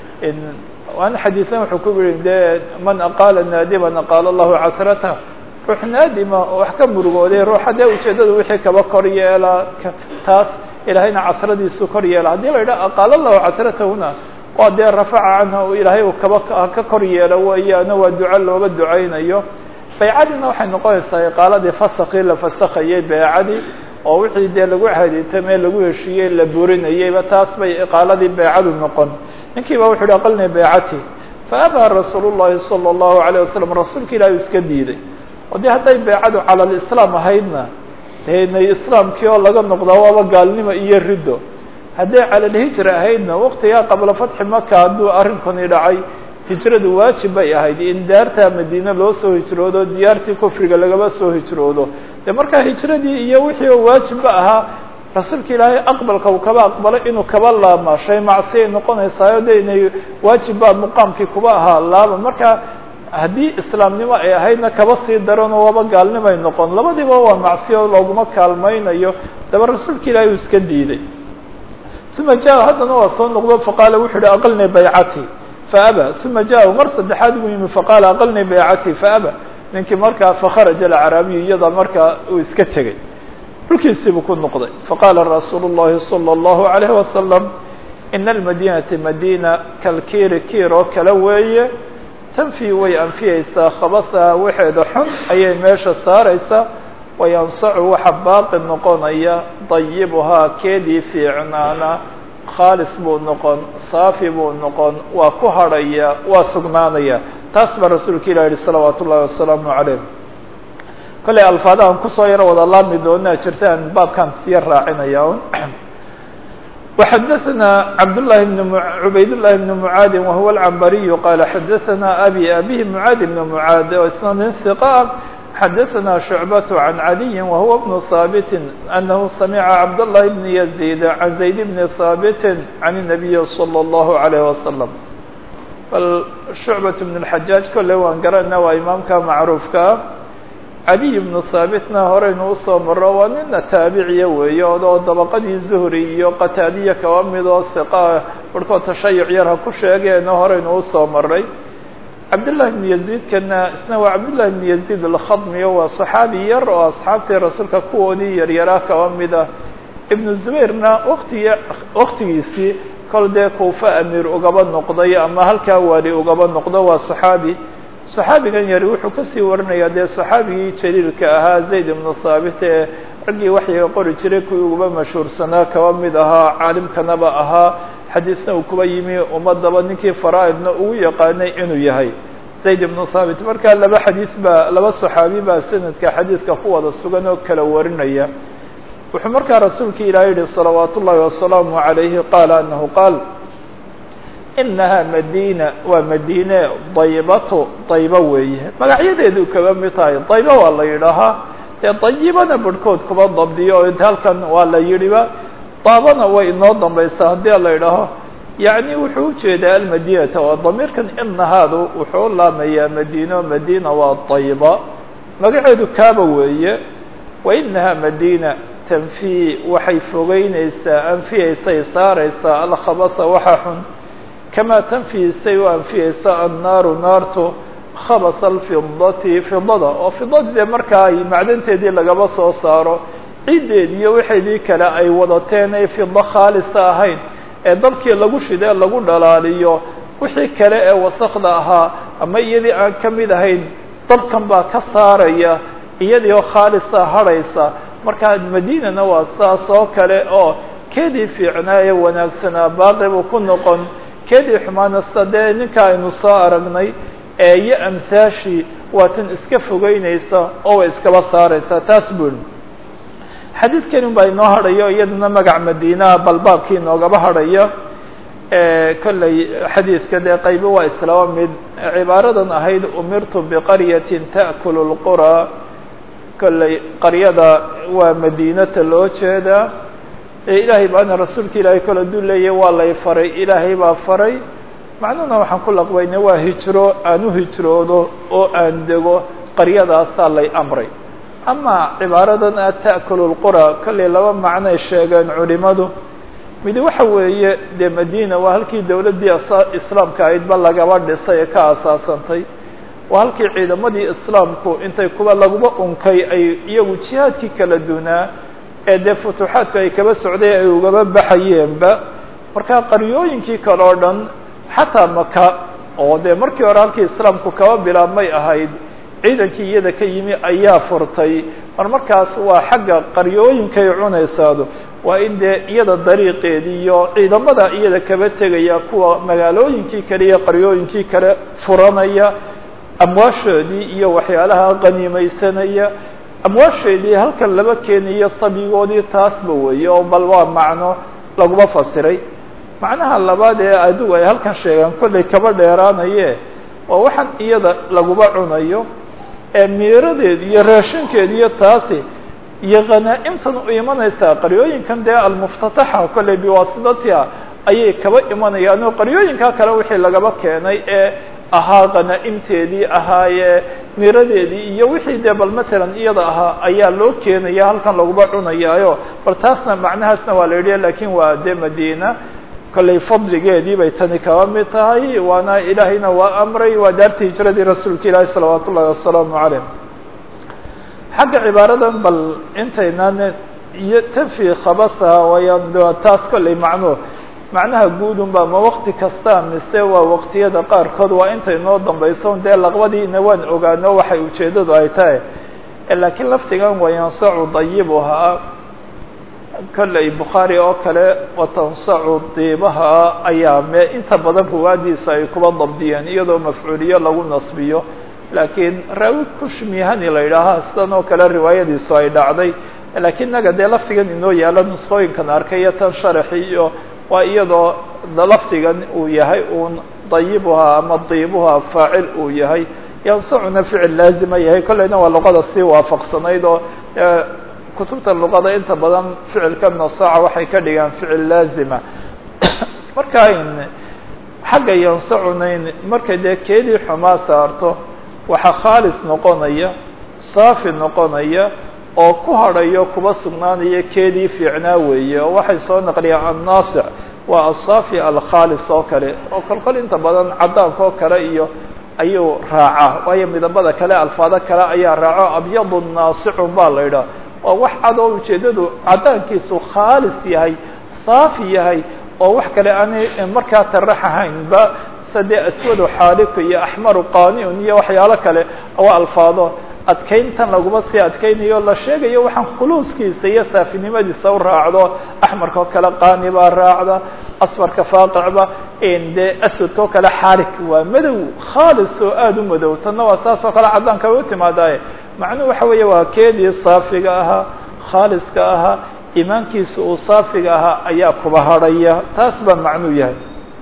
waana xadiidan wuxuu ku yihi dee man aqaala naadiman aqaala allahu casrata ruux naadima oo wax ka murugooday ruux haddee ujeedada wixii kaba kor yeelaa taas ilaahayna casradiisu kor yeela haddii la yidhaha aqaala allahu casratahuna waa dee rafaca canhu ilaahay uu kaba ka kor yeelo weeyaana waa duco looga ducaynayo. baycadiina waxay noqonaysaa iqaaladii fasakii la fasakayay baycadii oo wixii dee lagu xadiitamee lagu heshiiyey la burinayeyba taas bay iqaaladii baycadu noqon. ninkii ba wuxu uhi aqilni baycati faabaa rasuul الlahi salى الlahu عalيه wasalam rasuulka ilahi iska diiday oo dee hadday baycadu cala lislaam ahaydna nay islaamkii oo laga noqdaa waaba gaalnimo iyo riddo. hadday cala lhijra ahaydna waqtigaa qabla fatxi maka hadduu arrinkani dhacay hijradu waajib bay ahayd in daartaa madiine loo soo hijroodo diyaartii kufriga lagaba soo hijroodo de markaa hijradii iyo wixii oo waajibba ahaa rasuulka ilaahay aqbalka uu kaba aqbalay inuu kaba laabma shay macsiya noqonaysaayo de inay waajibbaa muqaamkii kuba ahaa laaba markaa haddii islaamnimo ay ahaydna kaba sii daranoo waaba gaalnimay noqon labadiiba waa macsiyo looguma kaalmaynayo daba rasuulka ilaahay uu iska diiday. uma ja haddana waa soo noqdo faqaala wuxuu yihi aqilni baycati faaba uma ja mar saddexaad buu yimi faqaala aqilni baycati faaba ninkii markaa fakharaja alcaraabiyu iyada markaa uu iska tegey dhulkiisiibuu ku noqday. faqaala rasuulu الlahi salى الlahu عalayه wasalam ina almadinata madina kalkiiri kiir oo kale weeye tanfi way anfiyeysaa khabasaha waxeeda xun ayay meesha saaraysaa wayansacu waxa baaqi noqonaya dayibuhaa keedii fiicnaana khaalis buu noqon saafi buu noqon waa ku hadhaya waa sugnaanaya taas baa rasuulka ilah yihi salawaatu ullahi wasalaamu calayh kollay alfaadahan kusoo yaro wada laami doonaa jirtaan baabkan siya raacinaya وxdثna cبداللahi بن عubaydاللahi بن معاad وهuو العنbري qال xdثna أbي أbيه معاad بن معاad oo isna nin ثقة xdثna شعبة عن علي وهuو بن ثابت أنه سمع cبداللahi بن يزيد عن زيد بن ثابت عن النبي صلى الله عليه وسلم bal شhuعبة بن الحجاaج kole waan garana waa imaamka macruufka caliy bnu haabitna horeynu usoo maro waa nina taabiciya weeye oo dabaqadii zuhri iyo qataadiya kaba midoo hiqa barhkoo tashayuc yar ha ku sheegeeno horeynu usoo maray cabdالlahi bn yaziidkana isna waa cabdالlahi bn yaziid alkhadmiyo waa صaxaabi yar oo asxaabtii rasuulka kuwoodii yaryaraa kaba mida ibnu zubayrna watiga waktigiisii kol dee kuufa amiir ugaba noqday ama halkaa waali ugaba noqdo waa صaxaabi صaxaabigan yari wuxuu kasii warinayaa dee صaxaabigii jaliilka ahaa zayd ibnu thaabit ee raggii waxyiga qori jiray kuwii uguba mashhuursanaa kaba mid ahaa caalimkanaba ahaa xadiisna uu kuba yimi ummadaba ninkii faraaidna ugu yaqaanay inuu yahay zayd ibnu thaabit markaa laba xadiis baa laba صaxaabi baa sanadka xadiidka ku wada sugan oo kala warinaya wuxuu markaa rasuulka ilaah yihi salawaat ullahi wasalaamu عalayhi qaala anahu qaal inaha madina waa madine daybatu dayba weeye magacyadeedu kaba mid tahay dayba waa la yidhaahaa dee dayibana barhkood kuba dabdiyo oo halkan waa la yidhiba daabana way inoo dambaysaa haddii la yidhaaho yacni wuxuu ujeedaa almadinata waa damiirkan inahaadu wuxuu laamayaa madino madina waa dayba magaceedu kaaba weeye wa inaha madina tanfi waxay fogeyneysaa anfiyeysay saareysaa alkhabasa waxa xun كما تنفiisay u أنfiyeysa الناaر naartu khabث الفidati fidada oo fidadii de markaa ay macdanteedii lagaba soo saaro cideed iyo waxeedii kale ay wadateen ay fido khaalisa ahayn ee dabkii lagu shidee lagu dhalaaliyo wixii kale ee wasakda ahaa ama iyadii aan kamid ahayn dabkan baa ka saaraya iyadii oo khaalisa haraysa markaa madinana waa saas oo kale oo keedii fiicnaaye wanaagsanaa baaqi buu ku noqon keedii xumaanasta dee ninka aynu soo aragnay ee iyo amsaashii waa tan iska fogeyneysa oo way iskaba saareysaa taas buri xadiidkanin baa inoo hadhayo iyadana magac madiinaha balbaabkii inoogaba hadhaya kolley xadiidka dee qaybo waa islaba mid cibaaradan ahayd umirtu biqaryatin ta'kulu lqura kolley qaryada waa madiinata loo jeedaa ilaahay baana rasuulka ilaahay kala duu leeyahy waa lay faray ilaahay baa faray macnuhuna waxaan ku laqbayna waa hijro aan u hijroodo oo aan dego qaryadaasaa lay amray ama cibaaradan a ta'kulu lqura kollay laba macnoay sheegeen culimadu midi waxa weeye dee madina waa halkii dowladdii islaamka ahaydba lagaba dhisay ee ka asaasantay waa halkii ciidamadii islaamku intay kuba laguba unkay ay iyagu jihaadkii kala dunaa ee dee futuuxaadku ay kaba socday ay ugaba baxayeenba markaa qaryooyinkii kale oo dhan xataa maka oo dee markii hore halkii islaamku kaba bilaabmay ahayd ciidankii iyada ka yimi ayaa furtay mar markaas waa xagga qaryooyinkay cunaysaado waa in dee iyada dariiqeedii iyo ciidamada iyada kaba tegaya kuwa magaalooyinkii kale iyo qaryooyinkii kale furanaya amwaashoodii iyo waxyaalaha qaniimaysanaya amwaasheedii halkan laba keeniyo sabigoodii taasba weeye oo bal waa macno laguma fasiray macnaha labaad ee adigu ay halkan sheegaan kollay kaba dheeraanaye waa waxaan iyada laguba cunayo ee miiradeed iyo raashinkeed iyo taasi iyo khanaa'imtan u imanaysaa qaryooyinkan dee almuftataxa kollay biwaasitatiha ayay kaba imanayaan oo qaryooyinkaa kale wixii lagaba keenay ee ahaa khanaa'imteedii ahaayee miradeedii iyo wixii dee bal matalan iyada ahaa ayaa loo keenaya halkan laguba cunayaayo bal taasna macnahaasna waa la yidhi lakin waa dee madina kollay fadligeedii bay tani kaba mid tahay waana ilaahayna waa amray waa daartii hijradii rasuulka ilaahi salawaat ullahi wasalaamu calayh xagga cibaaradan bal intaynaan iyo tanfi khabasaha wayaan taas kollay macnuhu macnaha guudun ba ma wakti kasta mise waa waqtiyada qaarkood waa intay noo dambayso dee laqbadiina waan ogaano waxay ujeedadu ay tahay laakiin lafdigan wayansacu dayibuhaa kolley bukhaari oo kale watansacu diibaha ayaa me inta badan ruwaadiisa ay kuba dabdiyeen iyadoo mafcuuliyo lagu nasbiyo laakiin raawi kushmihani la yidhaahaa sidan oo kale riwaayadiisu ay dhacday laakiin naga dee lafdigan inoo yaalo nusqooyinkan arkay iyo tan sharaxi iyo waa iyadoo lafdigan uu yahay uun dayibuhaa ama diibuhaa faacil uu yahay yansacuna ficil laazima yahay kolleyna waa luqada sii waafaqsanayd oo kutubta luqada inta badan ficilka nasaca waxay ka dhigaan ficil laazima marka in xagga yansacunayn markay dee keedii xumaa saarto waxaa khaalis noqonaya saafi noqonaya oo ku hadhayo kuba sugnaanaya keedii fiicnaa weeye oo waxay soo naqliyaan annaasic waa asaafi alkhaalis oo kale oo kolkol inta badan caddaanka oo kale iyo ayuu raacaa waayo midabada kale alfaado kale ayaa raaco abyadu naasicu baa la yidhaha oo wax cad oo ujeeddadu caddaankiisu khaalis yahay saafi yahay oo wax kale aanay markaa tarax ahaynba sade aswadu xaaliku iyo axmaru qaaniun iyo waxyaalo kale oo alfaado adkayntan laguma sii adkaynayo la sheegayo waxaan khuluuskiisa iyo saafinimadiisa u raacdo axmarka oo kale qaani baa raacda asfarka faaqicba dee aswadka oo kale xaalik waa madow khaalis oo aada u madow tanna waa saas oo kale caddaanka way u timaadaaye macnuhu waxa weeye waa keedii saafiga ahaa khaaliska ahaa iimaankiisa uu saafiga ahaa ayaa kuba hadhaya taas baa macnuu yahay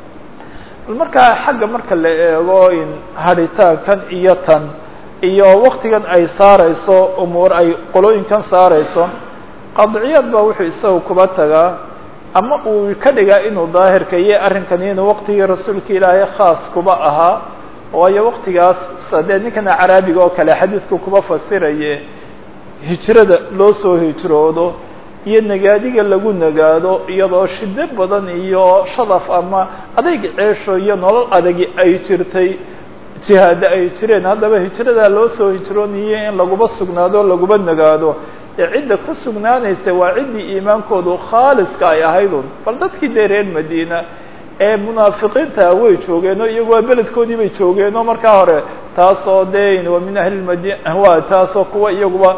markaa xagga marka la eego in hadhitaankan iyo tan iyo waktigan ay saarayso umuur ay qolooyinkan saarayso qadciyad baa wuxuu isaga kuba tagaa ama uu ka dhigaa inuu daahirka iyo arrinkani inuu waqtigii rasuulka ilaahay khaas kuba ahaa waayo waktigaas sadee ninkana caraabiga oo kale xadiidku kuba fasiraye hijrada loo soo hijroodo iyo nagaadiga lagu nagaado iyadoo shido badan iyo shadaf ama adayg ceesho iyo nolol adagi ay jirtay jihaada ay jireen haddaba hijrada loo soo hijroonayay in laguba sugnaado laguba nagaado ee cidda ku sugnaanaysa waa ciddii iimaankoodu khaaliska ay ahaydun bal dadkii dee reer madiina ee munaafiqiinta way joogeen oo iyagu waa beledkoodii bay joogeen oo markaa hore taasoo dee wa min ahli madina waa taasoo kuwa iyaguba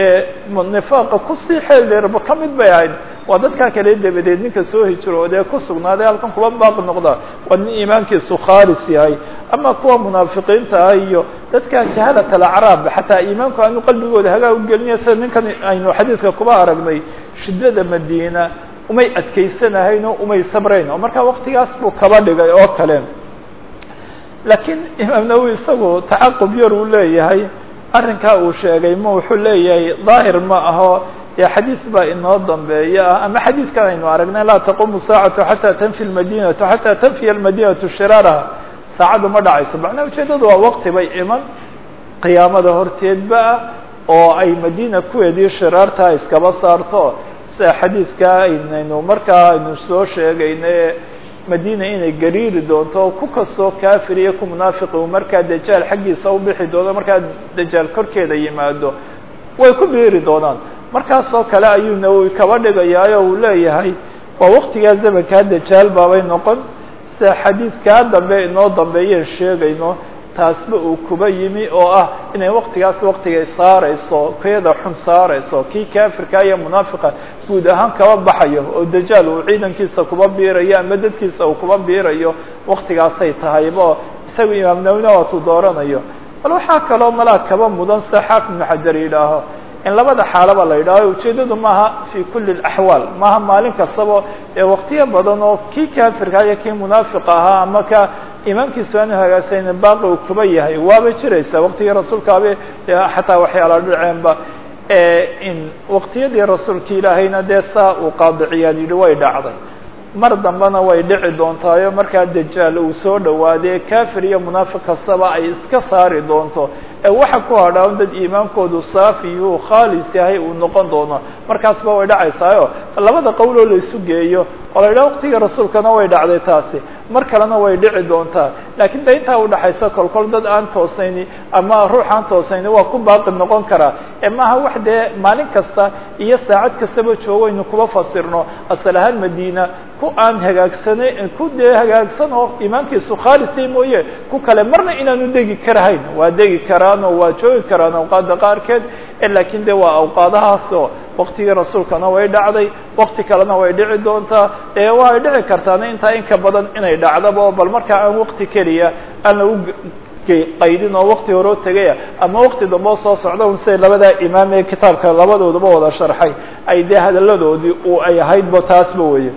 nifaaqa kusii xeel dheerba ka mid bay ahayd waa dadkaa kale dabadeed ninka soo hijroodee ku sugnaaday halkan kuba baaqi noqda waa nin iimaankiisu khaalis yahay ama kuwa munaafiqiinta ah iyo dadka jahalat alacraab xataa iimaanku aanu qalbigooda hagaa u gelinayo sida ninkan aynu xadiidka kuba aragnay shiddada madiina umay adkaysanahayn oo umay sabrayn oo markaa waktigaas buu kaba dhigay oo kale laakiin imaam nawowi isagu tacaqub yar uu leeyahay arrinkaa uu sheegay ma wuxuu leeyahay daahir ma aho dee xadiis baa inoo dambeeya ah ama xadiidkan aynu aragnay laa taqumu saacatu xataa tanfi lmadinatu xataa tanfiya almadinatu shiraaraha saacaddu ma dhacayso macnaa ujeedadu waa waqti bay iman qiyaamada horteedba ah oo ay madiina kuweedii shiraartaa iskaba saarto sida xadiidka aynaynu markaa aynu soo sheegayna madiina inay gariiri doonto ku kastoo kaafir iyo ku munaafiq uu markaa dajaal xaggiisa u bixi doono markaa dajaal korkeeda yimaado way ku biiri doonaan markaasoo kale ayuu nawowi kaba dhigayaayo uu leeyahay waa waktigaa zamankaa dajaal baabay noqon sida xadiidkaa dambe inoo dambeeyeen sheegayno taasba uu kuba yimi oo ah inay waktigaas waktigay saarayso keeda xun saarayso kii kaafirka iyo munaafiqa guud ahaan kaba baxayo oo dajaal uu ciidankiisa kuba biirayo ama dadkiisa uu kuba biirayo waktigaasay tahaybo isagu imaam nawina waatuu dooranayo bal waxaa kaloo malaa kaba mudan sida xaafid ibnu xajar yidhaaho in labada xaalaba la yidhaaho ujeedadu maaha fi kuli اlaxwaal maaha maalin kastaba ee waktiyo badan oo kii kaafirka iyo kii munaafiqa ahaa ama ka imaamkiisu aanu hagaagsanin baaqi uu kuba yahay waabay jiraysaa waktigii rasuulkaabe xataa waxyaala dhaceenba in waktiyadii rasuulka ilaahayna dee saa uu qaadiciyaad yidhi way dhacday mar dambena way dhici doontaayo markaa dajaal uu soo dhawaadee kafir iyo munaafiq kastaba ay iska saari doonto ee waxa ku hadhaan dad iimaankoodu saafi uu khaalis yahay uu noqon doono markaasba way dhacaysaayo labada qowloo la isu geeyo oo la yidhaha waqtiga rasuulkana way dhacday taasi mar kalena way dhici doontaa laakiin de intaa udhaxaysa kolkol dad aan toosayni ama ruux aan toosayni waa ku baaqi noqon karaa ee maaha wax dee maalin kasta iyo saacad kastaba joogo aynu kuba fasirno asal ahaan madiina ku aan hagaagsanay ku dee hagaagsan oo iimaankiisu khaalisay mooye ku kale marna inaanu degi karahayn waa degi karaan oo waa joogi karaan awqaada qaarkeed laakiin de waa awqaadahaas oo waqtigii rasuulkana way dhacday waqti kalena way dhici doontaa ee way dhici kartaana intaa in ka badan inay dhacdaba bal markaa aan waqti keliya aan lagu qaydin oo waqti hore tegaya ama waqti dambe soo socda un siday labadaa imaam ee kitaabka labadooduba wada sharxay ay dee hadaladoodii uu ay ahaydba taasba weeye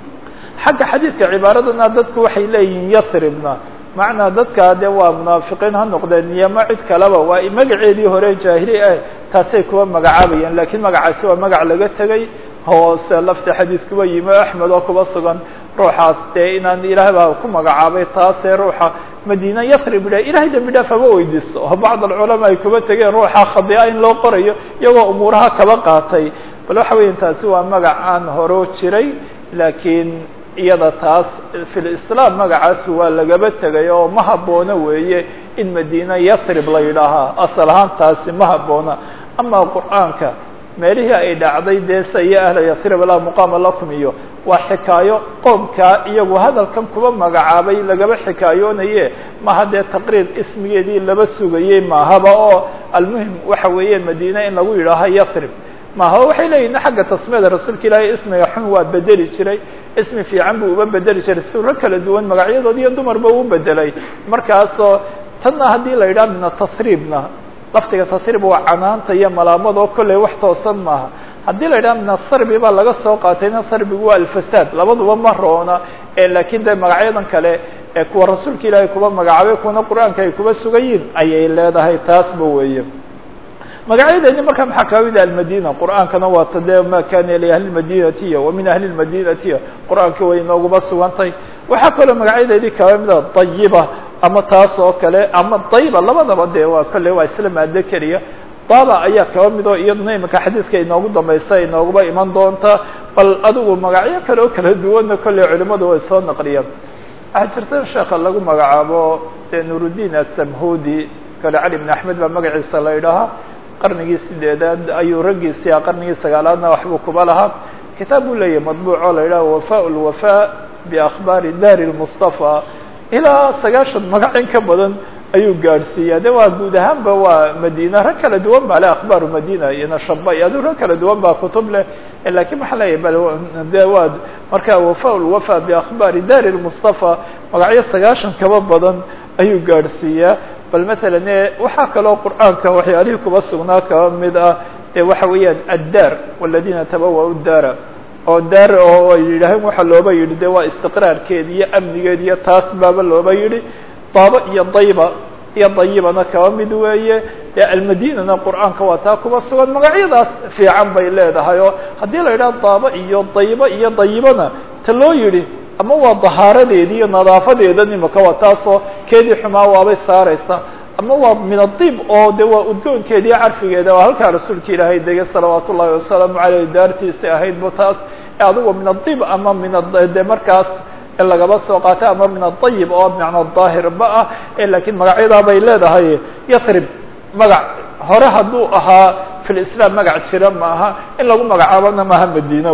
xagga xadiidka cibaaradana dadku waxay leeyihiin yasribna macnaa dadka de waa munaafiqiin ha noqdeen niyama cid kaleba waa magaceedii hore jaahili ah taasay kuwa magacaabayeen lakiin magacaasi waa magac laga tegay hoose lafta xadiidkuba yimi axmed oo kuba sugan ruuxaas dee inaan ilaah baa ku magacaabay taasee ruuxa madiina yasrib idha ilahay dambi dhaaf haba weydiiso oo bacd alculamaa ay kuba tegeen ruuxa khadi'a in loo qorayo iyagoo umuuraha kaba qaatay bal waxa weya taasi waa magac aan horo jiray laakiin iyada taas fi lislaam magacaas waa lagaba tegay oo ma habboona weeye in madiina yasrib la yidhaahaa asal ahaan taasi ma habboona ama qur'aanka meelihii ay dhacday dee saya ahla yasrib laa muqaama lakum iyo waa xikaayo qoomkaa iyagu hadalkan kuba magacaabay lagaba xikaayoonaye maha dee taqriir ismigeedii laba sugayey mahaba oo almuhim waxa weeye madiina in lagu yidhaaha yasrib maha waxay leeyihin xagga tasmiyada rasuulka ilaahay ismiga xun waa bedeli jiray ismi fiican buu uba bedeli jiray suro kala duwan magacyadood iyo dumarba uu bedelay markaasoo tanna haddii la yidhaha mina tasriibna laftiga tasriib waa canaanta iyo malaamada oo kolley wax toosan maaha haddii la yidhaha mina sarbi baa laga soo qaatayna sarbigu waa alfasaad labaduba ma roona ee laakiin de magacyadan kale ee kuwa rasuulka ilaahay kuba magacaabay kuwana qur-aanka ay kuba sugayiin ayay leedahay taasba weeye magacyadeeni markaa maxaa kamid ah almadina qur'aankana waa ta dee ma kana liahli lmadinatiya wa min ahli lmadinatiya qur-aanka way inooguba sugantay waxaa kaloo magacyadeedii kamid a dayiba ama taas oo kale ama dayiba labadaba dee waa kolley waa isla maado keliya daaba ayaa kaba mid oo iyaduna imika xadiidka inoogu dambaysa inooguba iman doonta bal adigu magacyo kale oo kala duwanna kolley culimadu way soo naqliyaan waxaa jirta sheekha lagu magacaabo dee nuruddin asamhudi kale cali bn axmed baa magaciisa la yidhaahaa qarnigii sideedaad ayuu raggiisii a qarnigii sagaalaadna waxbuu kuba lahaa kitaab buu leeyahay madbuuc oo la yidhaha wafa lwafa biakhbaari dari lmustafa ilaa sagaashan magac in ka badan ayuu gaadhsiiyaa de waa guud ahaanba waa madina rag kala duwan baa le akhbaaru madina iyo nashaba iyo adu rag kala duwan baa kutub leh lakiin maxaa leeyahay bal de waa markaa wafa lwafa biakhbaari dari lmustafa magacyo sagaashan kaba badan ayuu gaadhsiiyaa bal matalan waxaa kaloo qur'aanka waxyaalihii kuba sugnaa kaba mid ah ee waxa weeyaan addaar waladina tabawa daara oo daar oo ay yidhaaheen waxa looba yidhi de waa istiqraarkeedi iyo amnigeedi iyo taas baaba looba yidhi daaba iyo dayiba iyo dayibana kaba mid weeye dee almadinana qur'aanka waa taa kuba sugan magacyadaas fiican bay leedahay oo haddii la yidhaha daaba iyo dayiba iyo dayibana ta loo yidhi ama waa dahaaradeedi iyo nadaafadeeda imaka waa taasoo keedii xumaa waabay saaraysa ama waa min adib oo de waa udgoonkeedi iyo carfigeeda waa halkaa rasuulka ilaahay degay salawaat ullahi wasalaamu caleyh daartiisa ahaydba taas adigo min adib ama min de markaas lagaba soo qaatay ama min adayib oo macna daahirba ah lakiin magacyadaa bay leedahay yasrib magac hore hadduu ahaa fi lislaam magac jira ma aha in lagu magacaabona maaha madiina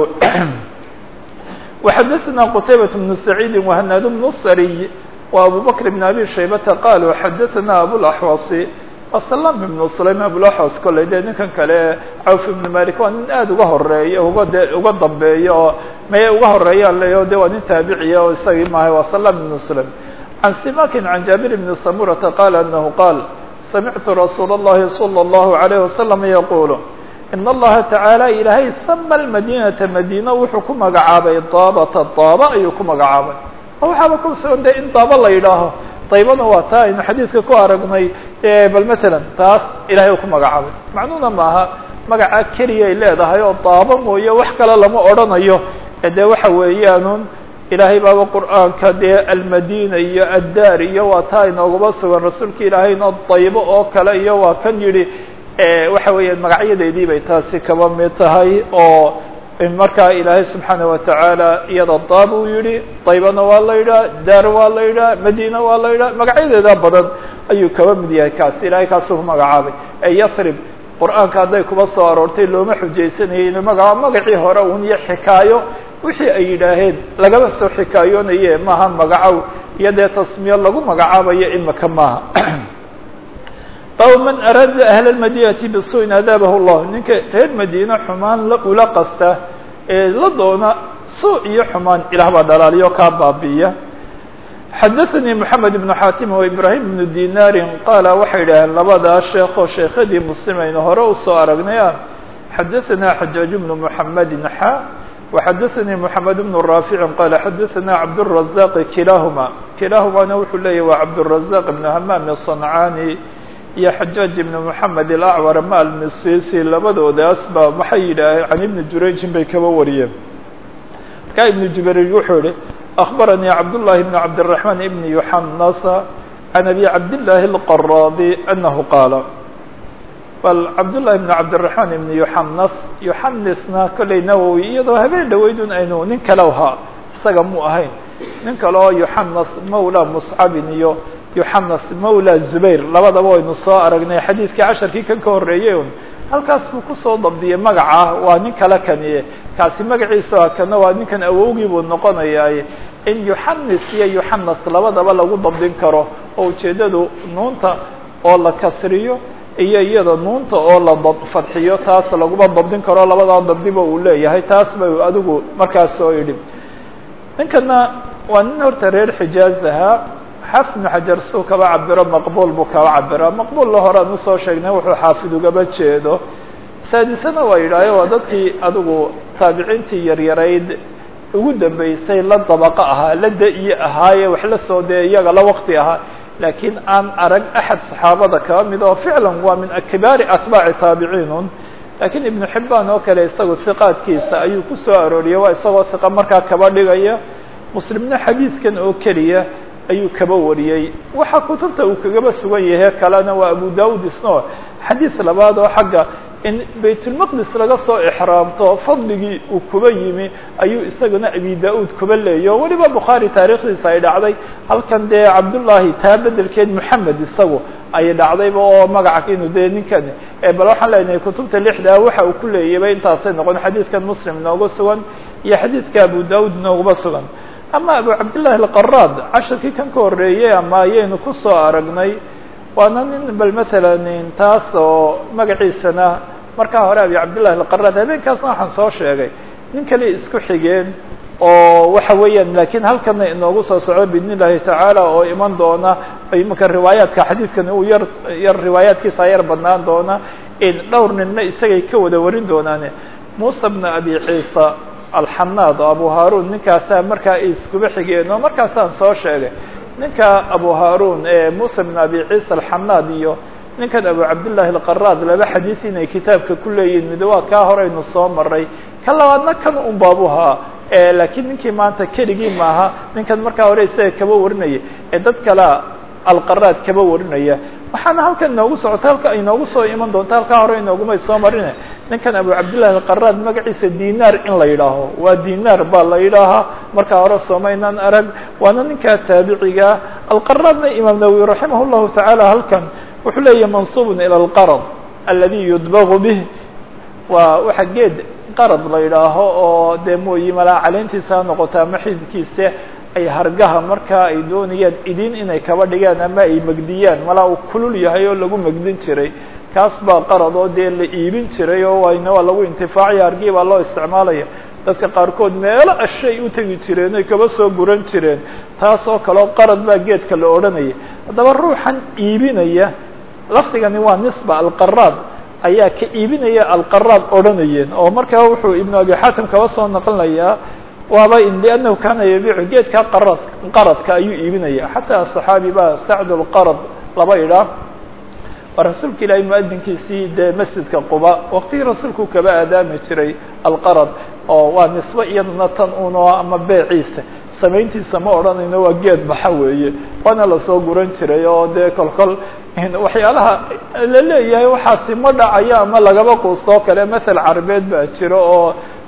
وxdثna qتaybة بن سعيid وhناad بن الsrي وأbو بكر بن أbي شhaybةa qال xdثna أبوالأحوص وسلام بن سليم أبوالأحوص koley de ninkan kale cawف بن مالك waa nin aad uga horeeya uga de uga dambeeya oo may uga horeeyaan leo de waa nin taabiciya oo isagii mahay waa سلام بن سليم عن سimakin عن جابر بن سمورة qال أنه qال سمعت رsuuل اللhi صلى الله عليه وسلم يقول in اllaha tacaalى ilaahay sama lmadinata madina wuxuu ku magacaabay daabata daaba ayuu ku magacaabay oo waxaaba ku sugan de in daaba la yidhaaho daybana waa taa aynu xadiidka ku aragnay bal matalan taas ilahay uu ku magacaabay macnuhuna maaha magaca keliya ay leedahay oo daaba mooye wax kale lama odhanayo de waxa weeyaanun ilaahay baaba qur'aanka dee almadina iyo addaar iyo waa taa inooguba sugan rasuulka ilaahayna daybo oo kale iyo waa kan yidhi waxa weeyaan magacyadeedii bay taasi kaba mid tahay oo markaa ilaahay subxaana watacaala iyada daab uu yihi, daybana waa la yidhaha, daar waa la yidhaha, madiina waa la yidhaha, magacyadeeda badan ayuu kaba mid yahay kaas. ilahay kaasuu magacaabay. ee yathrib qur-aanka hadday kuba soo aroortay looma xujaysanayay inu magaca magacii hore un iyo xikaayo wixii ay yidhaaheen lagaba soo xikaayoonaye maaha magacow iyo dee tasmiyo lagu magacaabayo imaka maaha. bab man araada ahla lmadinati bisuin adaabahu llah, ninka reer madiina xumaan ula qasta ee la doona suu iyo xumaan ilaah baa dhalaaliyo kaa baabi'iya. xadaثnii mحamed بن xatim وibrahim بن dinari qaala waxay idhaheen labadaa sheekoo sheekadii muslim aynu hore usoo aragnay ah. xadaثna xajaaج بن mحamedi xa وxadaثnii mحamed بن raafici qaala xadaثna cabdالرaزaq kilahuma kilahumana wuxuu leeyahy waa cabdالرaزaq بن hamaam الصancani iyo xajaaج بن mحamed الأcwar ma almisisi labadoodaas ba waxay yidhaaheen can ibni jurayjin bay kaba wariyeen. markaa ibn jubayr wuxuu yihi أخبرني عبد الله بن عبد الرحمن بن يحنص عن أبي عبد الله القراضي أنه قال bal عبد الله بن عبد الرحمن بن يحنص يحنصna kollay nawwi iyadoo habeen dhaweydun aynu nin kale ahaa isaga mu ahayn nin kale oo يحنص mawlى مصcabin iyo يحنص mawlى زubayr labadaba waynu soo aragnay xadiidkii casharkii kan ka horeeyey un halkaas buu kusoo dabdiyey magaca waa nin kale kaniye kaasi magaciisa kana waa ninkan awowgii buu noqonayaa in yuxanis iyo yuxanas labadaba lagu dabdin karo oo ujeedadu nuunta oo la kasriyo iyo iyada nuunta oo la fadxiyo taas laguma dabdin karo labadaa dabdiba uu leeyahay taas ba adigu markaas soo yidhi. ninkana waa nin horta reer xijaaz ahaa. xaafid ibn xajar suu kaba cabiro maqbuul buu kaba cabira maqbuulla horean usoo sheegnay wuxuu xaafid ugaba jeedo. saadisana waa yidhaahe waa dadkii adigu taabiciintii yaryarayd ugu dambeysay la dabaqo ahaa la da-iyo ahaaye wax la soo dee iyaga la waqti ahaa laakiin aan arag axad saxaabada kaba mid oo ficlan waa min kibaari atbaaci taabiciinun. laakiin ibnu xibaan oo kale isagu hiqaadkiisa ayuu ku soo arooriyey waa isagoo hiqa markaa kaba dhigaya. muslimna xadiidkan oo keliya ayuu kaba wariyey. waxa kutubta uu kagaba sugan yahay kalena waa abu daud isno xadiis labaad oo xagga in baytulmaqdis laga soo ixraamto fadligii uu kuba yimi ayuu isagana abi daud kuba leeyo weliba bukhaari taariikhdiisa ay dhacday halkan dee cabdullaahi taa bedelkeed moxamed isagu ay dhacdayba oo magaca inuu dee ninkan bal waxaan leenahay kutubta lixdaa waxa uu ku leeyayba intaasay noqon xadiidkan muslim nooga sugan iyo xadiidka abu daud noogaba sugan. ama abu cabdillahi alqaraad casharkii kan ka horeeyey ama ayaynu kusoo aragnay waana nin bal masalan taas oo magaciisana markaa hore abi cabdillahi alqaraad habeenkaasna waxaan soo sheegay nin kale isku xigeen oo waxa weeyaan laakiin halkana inoogu soo soco biidn illahi tacaala oo iman doona imaka riwaayaadka xadiidkan uu yar yar riwaayaadkiisa yar badnaan doona in dhowr ninna isagay ka wada warin doonaane. muusa bna abi ciisa alxanaad oo abu haarun ninkaasaa markaa iskuba xigeen oo markaasaan soo sheegay ninka abu haarun ee muusa bn abi ciisa alxanaad iyo ninkan abu cabdillahi alqaraad laba xadiis inay kitaabka ku leeyihin mid waa kaa horeynu soo maray ka labaadna kan un baabuhaa laakiin ninkii maanta keligii maaha ninkan markaa hore isaga kaba warinaya ee dad kale alqaraad kaba warinaya. waxaana halkan inoogu socota halka inoogu soo iman doonta halkaa hore inoogumay soo marine ninkan abu cabdillahi alqaraad magaciisa dinaar in la yidhaaho waa dinaar baa la yidhaahaa markaa hore soomaynaan arag waana ninkaa taabiciga. alqaraadna imaam nawowi raximah llahu tacaala halkan wuxuu leeyahy mansuubun ila alqarad aladi yudbagu bih waa waxa geed qarad la yidhaaho oo dee mooyi malaa caleentiisa ha noqota ama xididkiisa ay hargaha markaa ay doonayaan idin inay kaba dhigaan ama ay megdiyaan malaa uu kulul yahay oo lagu megdin jiray kaas baa qarad oo dee la iibin jiray oo wayna waa lagu intifaacaya hargii baa loo isticmaalaya. dadka qaarkood meelo ashay u tegi jireen ay kaba soo guran jireen taas oo kaleo qarad baa geedka la odhanaya. haddaba ruuxan iibinaya lafdigani waa nisba alqaraad ayaa ka iibinaya alqaraad odhanayeen oo markaa wuxuu ibnu abi xaatim kaba soo naqlinayaa waaba liannahu kaana yabiicu geedka qarad qaradka ayuu iibinaya. xataa saxaabi baa sacd lqarad laba idhaa waa rasuulka ilaahay muadinkiisii dee masjidka quba waqtigii rasuulku kaba aadaami jiray alqarad oo waa nisbe iyadana tan uno ama beeciisa samayntiisa ma odhanayno waa geed baxa weeye waana lasoo guran jiray oo dee kolkol waxyaalaha la leeyahay waxaasi ma dhacayo ama lagaba quustoo kale mathal carabeed baa jiro oo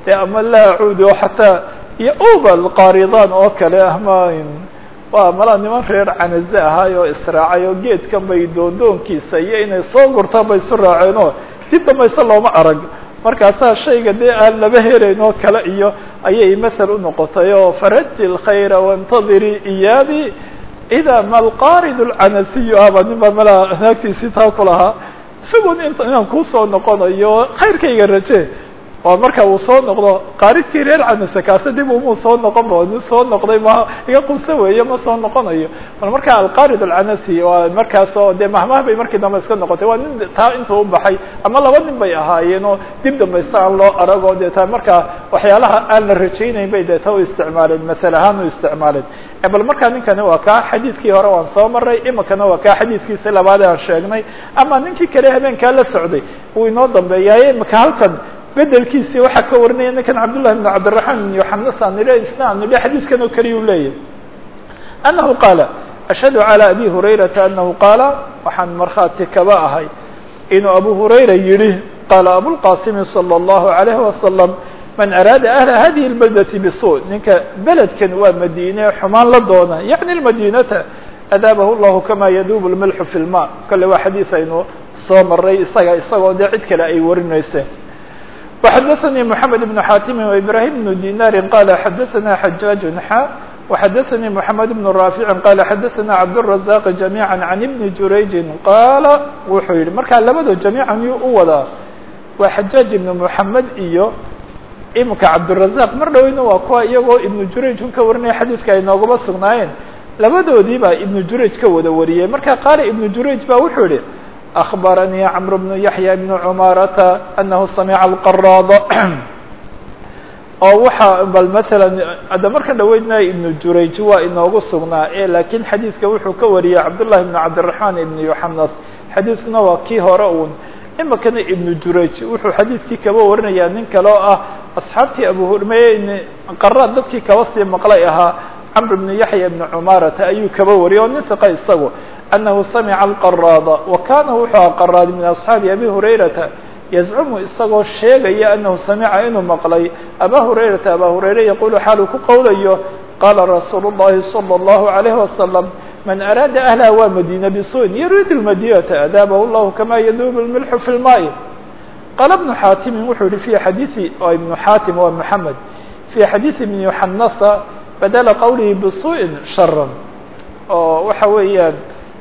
dee ama laa acuud oo xataa iyo ubal qaaridan oo kale ama waa malaa niman reer canaze ahaay oo israacay oo geedkan bay doondoonkiisa iyo inay soo gurtaan bay isu raaceen oo dib dambayse looma arag markaasaa shayga dee aan laba helayn oo kale iyo ayay mathal u noqotay oo faraji lkhayra waintadiri iyaabi ida ma alqaarid lcanasiyu aba nin baa malaa naagtiisii taa ku lahaa isagun int inaan kuusoo noqonayo khayrkayga raje oo marka uu soo noqdo qaaridkii reer canase kaase dib umuu soo noqon ba nin soo noqday ma iga qunse weeye ma soo noqonayo bal marka alqaarid alcanasi waa markaas oo dee mahmah bay markii dambe iska noqotay waa nin taa intuu u baxay ama laba nin bay ahaayeen oo dib dambayse aan loo arago dee taa markaa waxyaalaha aan la rajaynayn bay dee ta u isticmaaleen masal ahaan u isticmaaleen bal markaa ninkani waa kaa xadiidkii hore waan soo maray imikana waa kaa xadiidkiisi labaad aan sheegnay ama ninkii kale habeenkaa la socday uu inoo dambeeyaye imika halkan bedelkiisii waxaa ka warinaya ninkan cabdاللahi بن cabdiلرaحman بن yoxanas aan nidhi isna aan nidhi xadiiskan oo keliya u leeyahay أnahu qaala ashhadu عalى abi hurayrata anahu qaala waxaan markhaati kaba ahay inuu abu hurayra yihi qaala abulqasimi salى الlahu عalayه wasalam man araada ahla hadihi اlbeldati bisu ninka beledkan waa madiine xumaan la doona yaعni اmadinata adaabahu اllahu kama yaduub اlmilxu fi اlma kale waa xadiis aynu soo maray isaga isagoo dee cid kale ay warinayse وxdثnي محمد بن حاتم وإبراهيم بن دينار قال xdثna حجاج xا وxdثnي محمد بن رافع قال xdثna عبدالرزاق جميعا عن بن جurayج قال wuxuu yihi markaa labado جميعا yuu u wadaa waa حجاج بن محمد iyo imika cabdالرزاق mar dhoweyna waa kuwa iyagoo iبن jurayج un ka warinaya xadiiska ay noogaba sugnaayeen labadoodii baa iبن jurayج ka wada wariyey marka qaala iبن jurayج ba wuxuu yihi أخبرني عمرو بن يحيى بن عمارة أنه سمع القراض oo waxa bal mثلا ada marka dhaweydna iبن jurayج waa inoogu sugnaa e lakin xadiiska wuxuu ka wariyay cabdاللahi بن cabdiلرaحman بن yoxanas xadiiskuna waa kii hore un imikana iبن jurayج wuxuu xadiiskii kaba warinaya nin kale oo ah أصxaabtii abu hurmeye qaraad dadkii kaba sii maqlay ahaa cمر بن يحيى بن عمارة ayuu kaba wariyay oo nin ثقة isagu أنه سمع القراض وكان wuxuu qراad من أصحاaب أبي هريرةa يزcم isagoo sheegaya أنه سمعa inuu مقلay أbا هريرةa أbا هريرة يقول xaalu ku qowlayo قال رsuuل اللhi صلى الله عليه وسلم من أراada أهلha waa مدينة بسوء يريد المدينة أdاaبه الله كما يdوب الملح في الماء قال بن حاtم wuxuu hi في xadيث بن حاtم waa محمد في xadيث بن يوحنس بدل qwلhi بسوء شhرا oo waxa weeyaan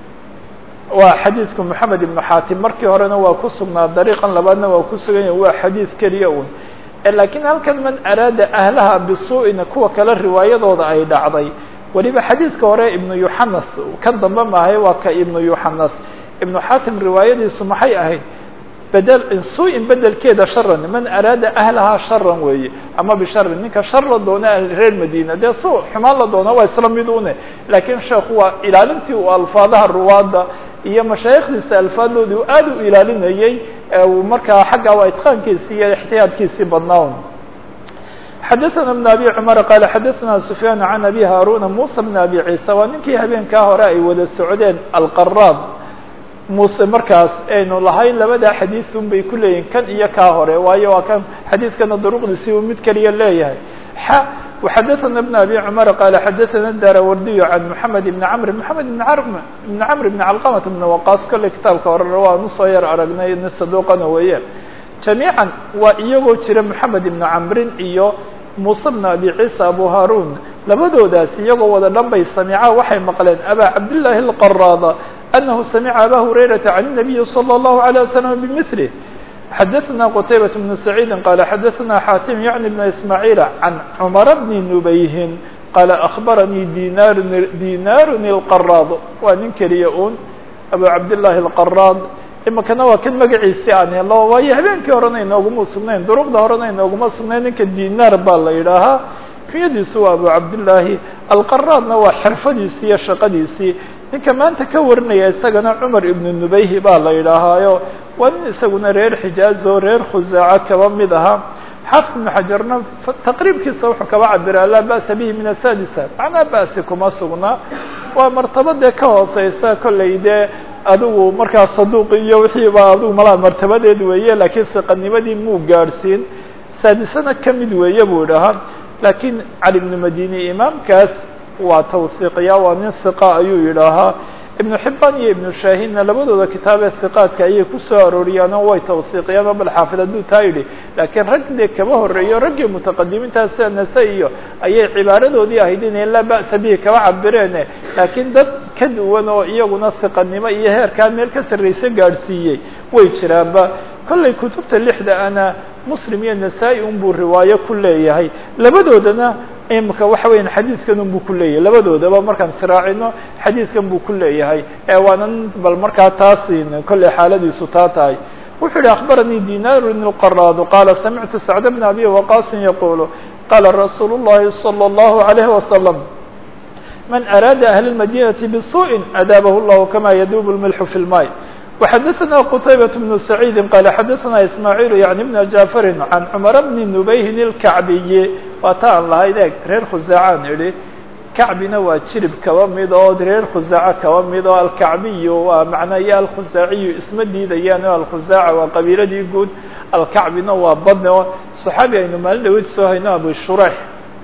waa xadiidku محamed iبن xatim markii horena waa ku sugnaa dariiqan labaadna waa ku sugan yahay waa xadiid keliya un lakin halkan man araada ahlaha bisuu'ina kuwa kale riwaayadooda ay dhacday weliba xadiidka hore iبnu yoxanas kan dambe maahay waa ka iبnu yoxanas iبnu xatim riwaayadiisu maxay ahayd bedel su-in bedelkeeda sharan man araada ahlahaa sharan weeye ama bisharin ninka shara doona reer madina dee su xumaan la doona waa isla mid une lakin sheekhu waa ilaalintii uu alfaadaha ruwaada iyo mashaayikhdiisa alfaadoodii u aad u ilaalinayey markaa xagga waa itqaankiisi iyo اxtiyaadkiisii badnaa xadaثna بن abi cmar qaal xadaثna سufyaan can abi haaruna musa بn abi ciisa waa ninkii habeenkaa hore ay wada socdeen alqaraad muse markaas aynu lahayn labada xadiis un bay ku leeyihin kan iyo kaa hore waayo waa kan xadiiskana duruqdiisi uu mid keliya leeyahay xa وxadaثna بن abi cmar qaal xadaثna darawardiy can mحamed بn cmr mحamed بn بn cmr بn calqamat بn waqas kolley kitaabka horena waanu soo yar aragnay nin saduuqana weeye jamiican waa iyagoo jira mحamed بn cmrin iyo muuse بn abi ciisa abu haarun labadoodaas iyagoo wada dhan bay samica waxay maqleen aba cabdالlahi الqaraada أنه سمع أbا هريرة عن النبي صلى الله عليه وسلم بمثله xdثna qتيبة بن سعيد قال xdثna xاtم يعني بن إسماعيل عن cمر بن نبيه قال أخبرني دينار دينار القراض waa nin keliya un أبو cabداللahi القراض imikana waa kan magaciisi aan helo waayo habeenkii horena inooguma sugnayn duruqda horena inooguma sugnayn ninka dinar baa la yidhaahaa kunyadiisu waa abu cabdاللahi alqaraadna waa xirfadiisii iyo shaqadiisii ninka maanta ka warinaya isagana cumar ibnu nubayhi baa la yidhaahaayo waa nin isaguna reer xijaaz oo reer khusaaca kaba mid ahaa xaafid ibnu xajarna taqriibkiisa wuxuu kaba cabiraa laa ba'sa bihi min asadisa macnaa ba'si kuma sugnaa waa martabadee ka hooseysa kolley dee adigu markaa saduuq iyo wixii baa adigu malaa martabadeed weeye laakiin siqanimadii muu gaadhsiin saadisana kamid weeye buu idhahaa lakiin cali bnu madini imaamkaas waa tawsiiqiya waa nin hiqa ayuu yidhaahaa ibnu xibaan iyo ibnu shaahinna labadooda kitaabee hiqaadka ayay kusoo arooriyaan oo way tawsiiqiyaan oo bal xaafid hadduu taa yidhi laakiin rag dee kaba horreeyo raggii mutaqadimiintaas sida nasa iyo ayay cibaaradoodii ahayd inay laa ba'sa bihi kaba cabireene laakiin dad ka duwan oo iyaguna hiqanimo iyo heerkaa meel ka sarraysa gaadhsiiyey way jiraanba kollay kutubta lixda ana muslim iyo nasaa-i unbuu riwaayo ku leeyahay labadoodana imika waxa weyan xadiidkan unbuu ku leeyahay labadoodaba markaan israacino xadiidkan buu ku leeyahay ee waanan bal markaa taasin kollay xaaladiisu taa tahay wuxuu yihi akhbaranii dinar bn اlqaraad qaala samictu sacd bna abi waqasin yaqulu qaala rasuul الlahi salى الlahu عalayhi wasalam man araada ahla اmadinati bisuءi adaabahu اllahu kama yaduub اlmilxu fi اlmay وxadثna qتayبة بن سعيid qال xadثna ismاعيل yعnي بن jعفr عan cmر بن نubayhin الكacbiyi waa ta aan lahayd eg reer khusaaعaan idhi kacbina waa jirib kaba mid oo reer khusaaعة kaba mid oo alkacbiy waa macna iyo alkhusaaciyu isma diidayaan o alkhusaaعة waa qabiiladii guud alkacbina waa badne oo صaxaabi aynu maalin dhaweyd soo hayno abu shurayx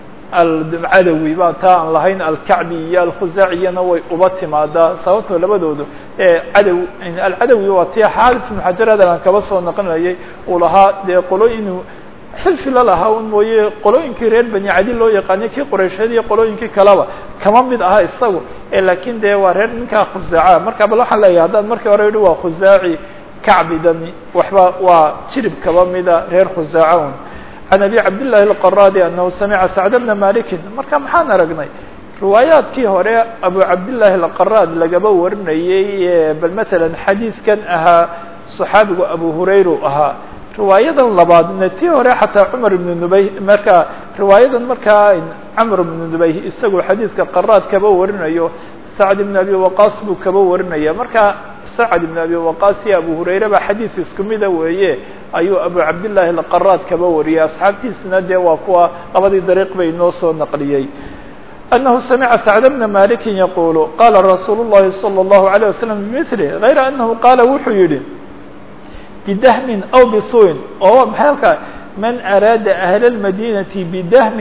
alcadawi baa taa aan lahayn alkacbi iyo alkhuzaaciyana way uba timaadaa sababtoo labadoodu cadow alcadawi waa tii xaarif ibnu xajar adalan kaba soo naqlinayay uu lahaa dee qolo inuu xilfi la lahaa un mooye qolooyinkii reer bani cadi loo yaqaanay kii qoreysheed iyo qolooyinkii kaleba kama mid aha isagu laakiin dee waa reer ninkaa khusaaca marka bal waxaan leeyahay haddaan markii hore yihi waa khusaaci kacbidani waxba waa jirib kaba mida reer khusaaca un عن أبي عبد الله القرادي أنه سمع سعد بن مالك marka maxaan aragnay riwaayaadkii hore أبو عبد الله القراد lagaba warinayay bal mثalا xadiidkan ahaa صaxaabigu أبو هurayra ahaa riwaayadan labaadna tii hore xataa cmar بن نubay marka riwaayadan markaa cmr بن نubay isagu xadiidka qaraad kaba warinayo sacd بن abi waqas buu kaba warinaya marka sacd بن abi waqas iyo abu hurayra ba xadiis isku mida weeye ayuu abu cabdالlahi الqaraad kaba wariyay asxaabtiisna dee waa kuwa labadii dariiq bay inoo soo naqliyey أنه سمع سعد بن مالك يقول قال رsuuل اللhi صلى الله عليه وسلم بمثله غayر أنه qاaل wuxuu yihi بdhم أو bsuin oo maxay halkaa man أrاada أهل المdينة بdhم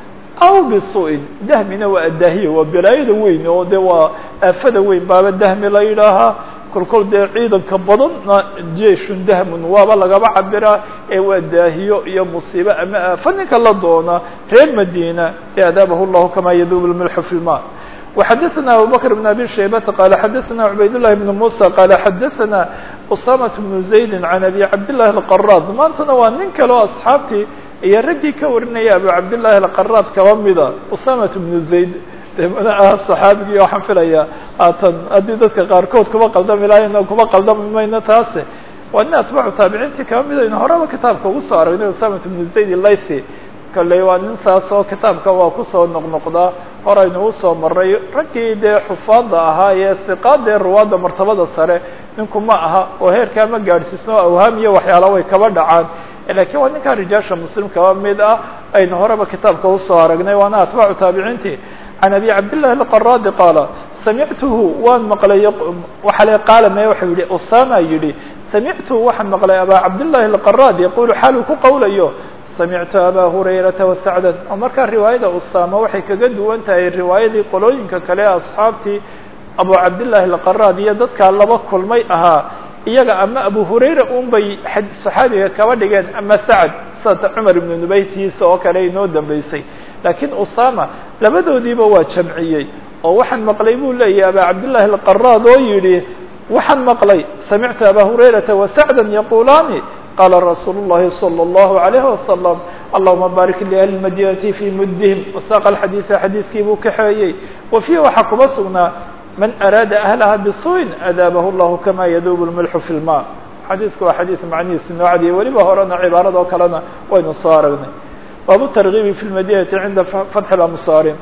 أو bsuin dahmina waa adaahiya waa balaayada weyn oo de waa aafada weyn baaba dahmi la yidhaahaa kolkol dee ciidanka badanna jeshun dahmun waaba lagaba cabiraa ee waa daahiyo iyo musiibo ama aafa ninka la doona reer madina ee adaabahu llahu kama yaduub lmilxu fi lma وxadثna abu bكر بن abi shaybata qala xadثna cubayd لlahi بن muسى qala xadثna usamaة بن زayd عan abi cabdالlahi الqarاd maantana waa nin kale oo asxaabtii iyo raggii ka warinaya abu cabdالlahi الqarاd kaba mida usamaة بن زayd de mana ah صaxaabigii waxaan filaya haatan haddii dadka qaarkood kuma qaldami lahayn kuma qaldami mayno taase waa nin atbaacu taabiciintii kaba mid aynu horeba kitaabka ugu soo aragnay usamaة بن زayd laythi kalley waa nin saas oo kitaabka waa kusoo noqnoqdaa hor aynu usoo maray raggii dee xufaada ahaa ee hiqaadee ruwaadda martabada sare ninku ma aha oo heerkaa ma gaadhsiisno awhaam iyo waxyaala way kaba dhacaan lakiin waa ninkaa rijaasha muslim kaba mid ah aynu horeba kitaabka usoo aragnay waana atbaacu taabiciintii can abi cabdالlahi الqarاdi qaala samictuhu waan maqlay waxa le qaala me waxau yihi usama yihi samictuhu waxaan maqlay aba cabdالlahi الqarاd yaqulu xaaluu ku qowlayo samictu aba hurayrata wasacda oo markaa riwaayada usama waxay kaga duwan tahay riwaayadii qolooyinka kale asxaabtii abu cabdالlahi الqarاd iyo dadkaa laba kulmay ahaa iyaga ama abu hurayra un bay saxaabiga kaba dhigeen ama sacd sida cumar ibnu nubaytiisa oo kale inoo dambeysay laakiin usama labadoodiiba waa jamciyey oo waxaan maqlay buu leeyahay aba cabdالlahi الqarاd oo yihi waxaan maqlay samictu aba hurayrata wasacda yaqulaani qala rasuul الlahi صلى الlaه عليه وسلم allahuma barik liahli madinati fi mudihim wasaaqa xadiiثa xadiidkii buu kaxeeyey wa fiihi waxaa kuma sugnaa man araada ahlaha bisuin adaabahu llahu kama yaduub lmilxu fi lma xadiidku waa xadiid macnihiisu noo cadiye weliba horena cibaarad oo kalena waynu soo aragnay baabu targiibi fi lmadinati cinda fatxi lamsaari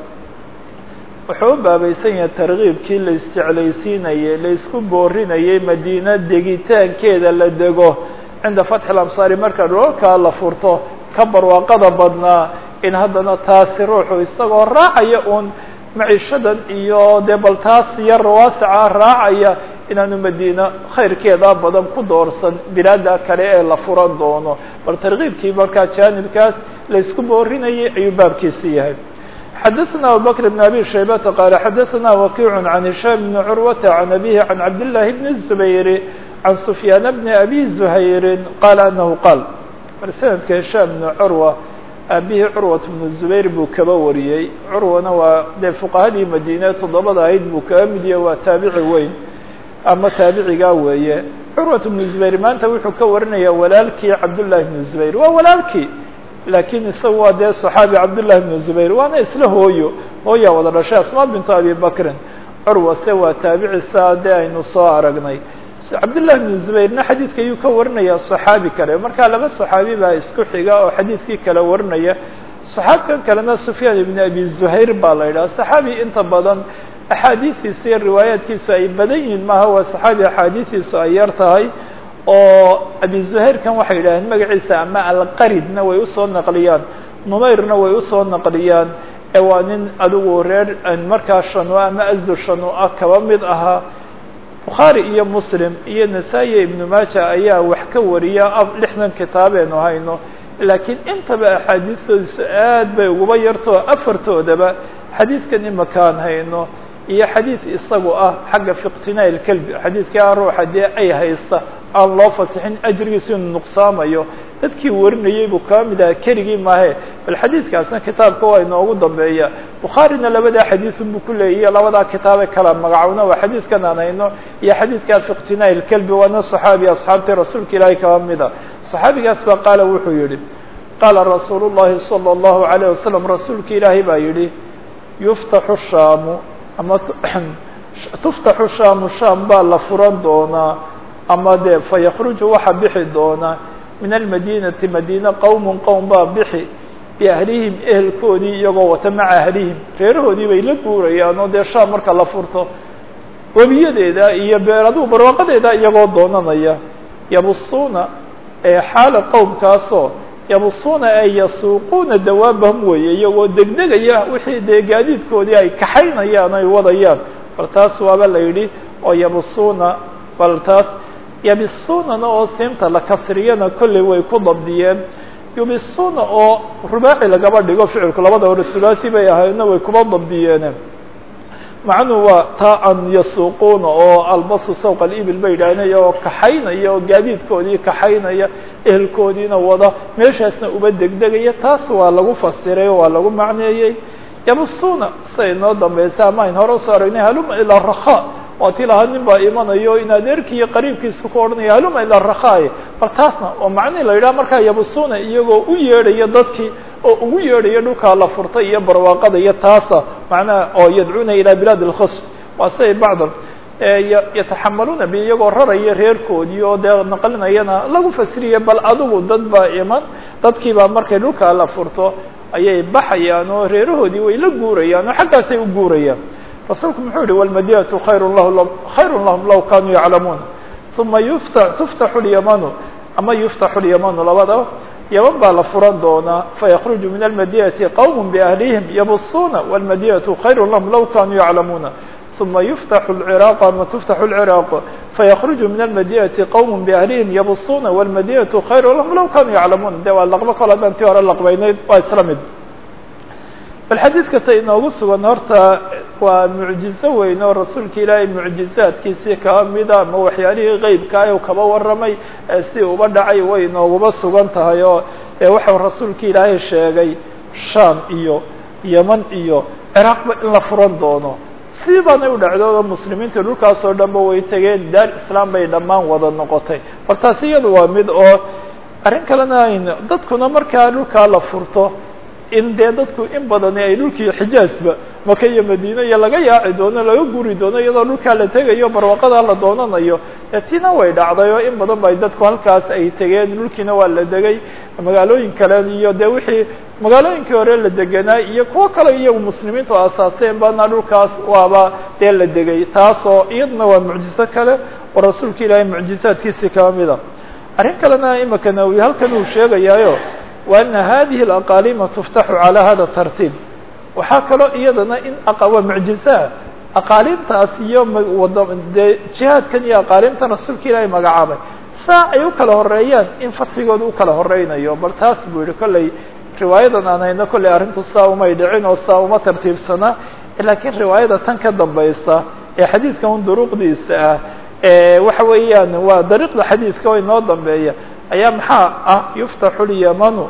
wuxuu u baabaysan yahay targiibkii la isjeclaysiinayey la isku boorinayay madiina degitaankeeda la dego cinda fatxi lamsaari marka dhoolkaa la furto ka barwaaqada badnaa in haddana taasi ruuxu isagoo raacaya uun maciishadan iyo dee bal taas yar waasica raacaya inaanu madiina khayrkeedaa badan ku doorsan bilaada kale ee la furan doono bal tarkiibkii markaa jaanibkaas laysku boorinayay ayuu baabkiisi yahay xadaثna abubakr بn abi shaybata qaala xadaثna wakiic can hishaam bni curwata can abihi can cabdالlahi bni الzubayr can sufyaan bni abi zuhayri qaala anahu qaal mar sanadka hishaam bni curwa aabihii curwat bnu zubayr buu kaba wariyey curwana waa dee fuqahadii madiine toddobada ahayd buu kaga mid yahay waa taabici weyn ama taabicigaa weeye curwat bnu zubayr maanta wuxuu ka warinayaa walaalkii cabdullahi bnu zubayr waa walaalkii laakiin isaga waa dee صaxaabi cabdullahi bnu zubayr waana isla hooyo hooyaa wada dhashay asmaa bintu abi bakrin curwa se waa taabici saa dee aynu soo aragnay cabdullahi bnu zubayrna xadiidka ayuu ka warinaya صaxaabi kale markaa laba صaxaabi baa isku xiga oo xadiidkii kale warinaya صaxaabkan kalena sufyaan ibn abi zuhayr baa la yidhaha صaxaabi inta badan axaadiistiisa iyo riwaayaadkiisu ay badan yihiin maaha waa صaxaabi axaadiistiisu ay yar tahay oo abi zuhayrkan waxay yidhaaheen magaciisa ama alqaridna way usoo naqliyaan numayrna way usoo naqliyaan ee waa nin adigu reer markaa shanu ama asdu shanu ah kaba mid ahaa bukhaari iyo muslim iyo nasaa-i ibnu maaja ayaa wax ka wariya lixdan kitaabeenu hayno laakiin intaba axaadiistoodiisu aad bay uguba yarto afartoodaba xadiidkan imakaan hayno iyo xadiid isagu ah xagga fi iqtinaa ilkelbi xadiidkaa ruuxa dee ay haysta aan loo fasixin ajrigiisu inuu nuqsaamayo dadkii warinayay buu kaa mid aha keligii maahe bal xadiidkaasna kitaabka waa inoogu dambeeya bukhaarina labadaa xadiisun buu ku leeyahiy labadaa kitaabe kala magacowna waa xadiidkan aan hayno iyo xadiidkaa fi iqtinaa ilkelbi waana صaxaabi asxaabtii rasuulka ilaahay kaba mida صaxaabigaas baa qaala wuxuu yihi qaala rasuulu llahi salى اllahu عalيه wasalam rasuulka ilaahay baa yihi yuftaxu shaamu ama tuftaxu shaamu shaam baa la furan doonaa ama dee fayakruju waxa bixi doona min almadinati madiina qowm qowm baa bixi biahlihim ehelkoodii iyagoo wata maca ahlihim reerahoodii bay la guurayaan oo dee shaam marka la furto webiyadeeda iyo beeradu barwaaqadeeda iyagoo doonanaya yabusuuna ee xaala qowmkaasoo yabusuuna ay yasuuquuna dawaabahum weeye iyagoo degdegaya wixii dee gaadiidkoodii ay kaxaynayaan ay wadayaan bal taas waaba la yidhi oo yabusuuna bal taas yabisuunana oo siinta la kasriyana kolley way ku dabdiyeen yubisuuna oo rubaaci lagaba dhigo ficilku labada hore hulaasi bay ahaydna way kuba dabdiyeen macnuhu waa taa an yasuuquuna oo albasu sawqa alibil bay yidhaaheen oo kaxaynaya oo gaadiidkoodii kaxaynaya ehelkoodiina wada meeshaasna uba degdegaya taas waa lagu fasiray waa lagu macneeyey yabisuuna say noo dambaysa ama ayn hore usoo aragnay haluma ilaa rakha waa ti lahaa nin baa imanayo in adeerkii iyo qariibkiisa ku odhanaya haluma ilaa rakhaay bal taasna oo macnihi la yidhaha markaa yabisuuna iyagoo u yeedhaya dadkii oo ugu yeedhaya dhulkaa la furtay iyo barwaaqada iyo taasa macnaha oo yadcuuna ilaa bilaad اlkhasb waa siday bacdan yataxamaluuna bi iyagoo raraya reerkoodii oo dee naqlinayana lagu fasiriya bal adigu dad baa iman dadkii baa markay dhulkaa la furto ayay baxayaan oo reerahoodii way la guurayaan oo xaggaasay u guurayaan rasuulku muxuu yihi wاlmadinatu khayr lah khayr lahum law kanuu yaclamuun uma yufta tuftaxu اlyamanu ama yuftaxu اlyamanu labadaba yaman baa la furan doonaa fayakruju min almadinati qowm biahlihim yabusuuna wاlmadinatu khayr lahum law kanuu yaclamuuna uma yuftaxu اlciraaq ama tuftaxu اlciraaq fayakruju min almadinati qowm biahlihim yabusuuna wاlmadinatu khayr lahum law kanuu yaclamuun de waa laqbo kol haddaan tii hore laqbaynayd waa isla mid bal xadiidka ta inoogu sugan horta waa mucjizo weyn oo rasuulka ilaahay mucjizaadkiisii kaba mida ama waxyaalihii qeybkaa u kaba warramay ee si uba dhacay way inooguba sugan tahay oo waxau rasuulka ilaahay sheegay shaam iyo yeman iyo ciraaqba in la furan doono sidaanay u dhacdooda muslimiinta dhulkaasoo dhanba way tegeen daar islaam bay dhammaan wada noqotay bal taasi iyadu waa mid oo arrin kalena ayn dadkuna markaa dhulkaa la furto in dee dadku in badani ay dhulkii xijaazba maka iyo madiine iyo laga yaaci doono laga guri doono iyadoo dhulkaa la tegayo barwaaqadaa la doonanayo tina way dhacday oo in badan ba dadku halkaas ay tegeen dhulkiina waa la degay magaalooyin kale iyo dee wixii magaalooyinkii hore la deganaa iyo kuwo kale iyagu muslimiintu asaaseen bana dhulkaas waaba dee la degay taasoo iyaduna waa mucjizo kale oo rasuulka ilaahay mucjizaadkiisii kaba mida arrin kalena imaka nawi halkan uu sheegayaayo وأن هذه الأقاليم تفتح على هذا الترتيب waxaa kaloo iyadana in waa mucjiza aqaalimtaas iyo wada dee jihaadkan iyo aqaalimtan rasuulka ilaahay magacaabay saa ay u kala horeeyaan in fadxigooda u kala horeynayo bal taas buu yihi kolley riwaayadan aan hayno kolley arrintu saa umay dhicin oo saa uma tartiibsana laakiin riwaayada tan ka dambaysa ee xadiidka un duruqdiisa ah waxa weeyaan waa dariiqda xadiidka oo inoo dambeeya ayaa maxaa ah yuftaxu lyamanu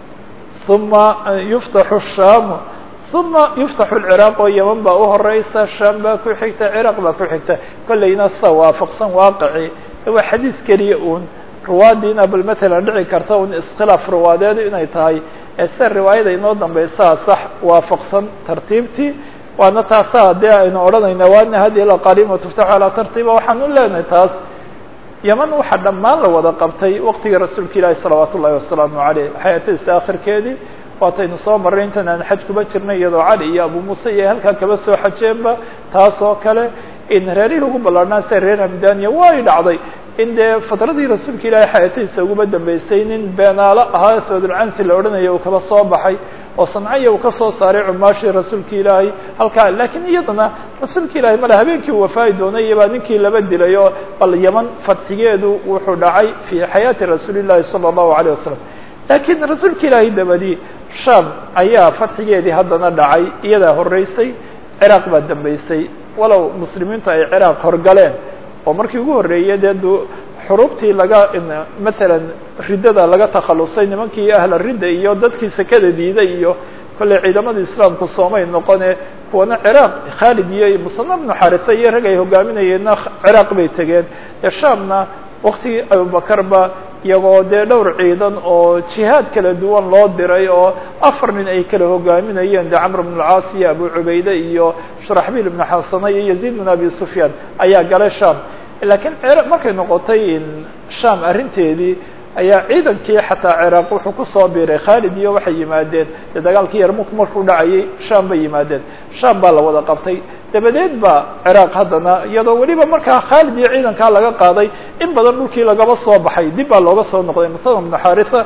uma yuftaxu shaamu uma yuftaxu lciraaq oo yaman baa uhoreysa shaam baa ku xigta ciraaq baa ku xigta kolleyna sa waafaqsan waaqici waa xadiid keliya un ruwaadiina bal matalan dhici karta un iskhilaaf ruwaadeedu inay tahay ee sida riwaayada inoo dambeysaa sax waafaqsan tartiibtii waana taasaa dee aynu odhanayna waana hadihi alaqaalima tuftaxu calaa tartiiba waxaan u leenahay taas yaman waxaa dhammaan la wada qabtay waqtigii rasuulka ilaahi salawaat ullahi wasalaamu caleyh xayaatadiisa akhirkeedii waataynu soo marray intan aan xaj kuba jirnay iyadoo cali iyo abu muuse iyo halkaa kaba soo xajeenba taas oo kale in reerihii ugu ballaarnaa sida reer hamdaniya way dhacday in dee fadradii rasuulka ilaahay xayaatadiisa uguba dambeysay nin beenaalo ahaa sawadulcansi la odhanaya uu kaba soo baxay oo sancaya uu ka soo saaray cumaashii rasuulka ilaahay halkaa laakiin iyadana rasuulka ilaahay male habeenkii uu wafaayi doonay iyobaa ninkii laba dilay oo bal yaman fadxigeedu wuxuu dhacay fii xayaati rasuuli llahi sala allahu alayh wasalam laakiin rasuulka ilaahay dabadii shaam ayaa fadxigeedii haddana dhacay iyadaa horeysay ciraaq baa dambeysay walow muslimiintu ay ciraaq horgaleen oo markii ugu horreeyay dee du xurubtii laga matalan riddada laga takhalusay nimankii ahla ridda iyo dadkii sekada diiday iyo kolley ciidamadii islaamku soomay noqone kuwana ciraaq khaalid iyo musana bnu xarisa iyo rag ay hogaaminayeenna ciraaq bay tegeen ee shaamna waktigii abubakar ba iyagoo dee dhowr ciidan oo jihaad kala duwan loo diray oo afar nin ay kala hogaaminayeen de camr bn alcaas iyo abu cubayde iyo shuraxbiil ibnu xasana iyo yaziid bin abi sufyaan ayaa galay sham laakiin markay noqotay sham arrinteedii ayaa ciidankii xataa ciraaq wuxuu kusoo biiray khaalid iyo waxay yimaadeen dee dagaalkii yarmuk markuu dhacayay sham bay yimaadeen sham baa la wada qabtay dabadeed baa ciraaq haddana iyadoo weliba markaa khaalid iyo ciidankaa laga qaaday in badan dhulkii lagaba soo baxay dib baa looga soo noqday musama bnu xarisa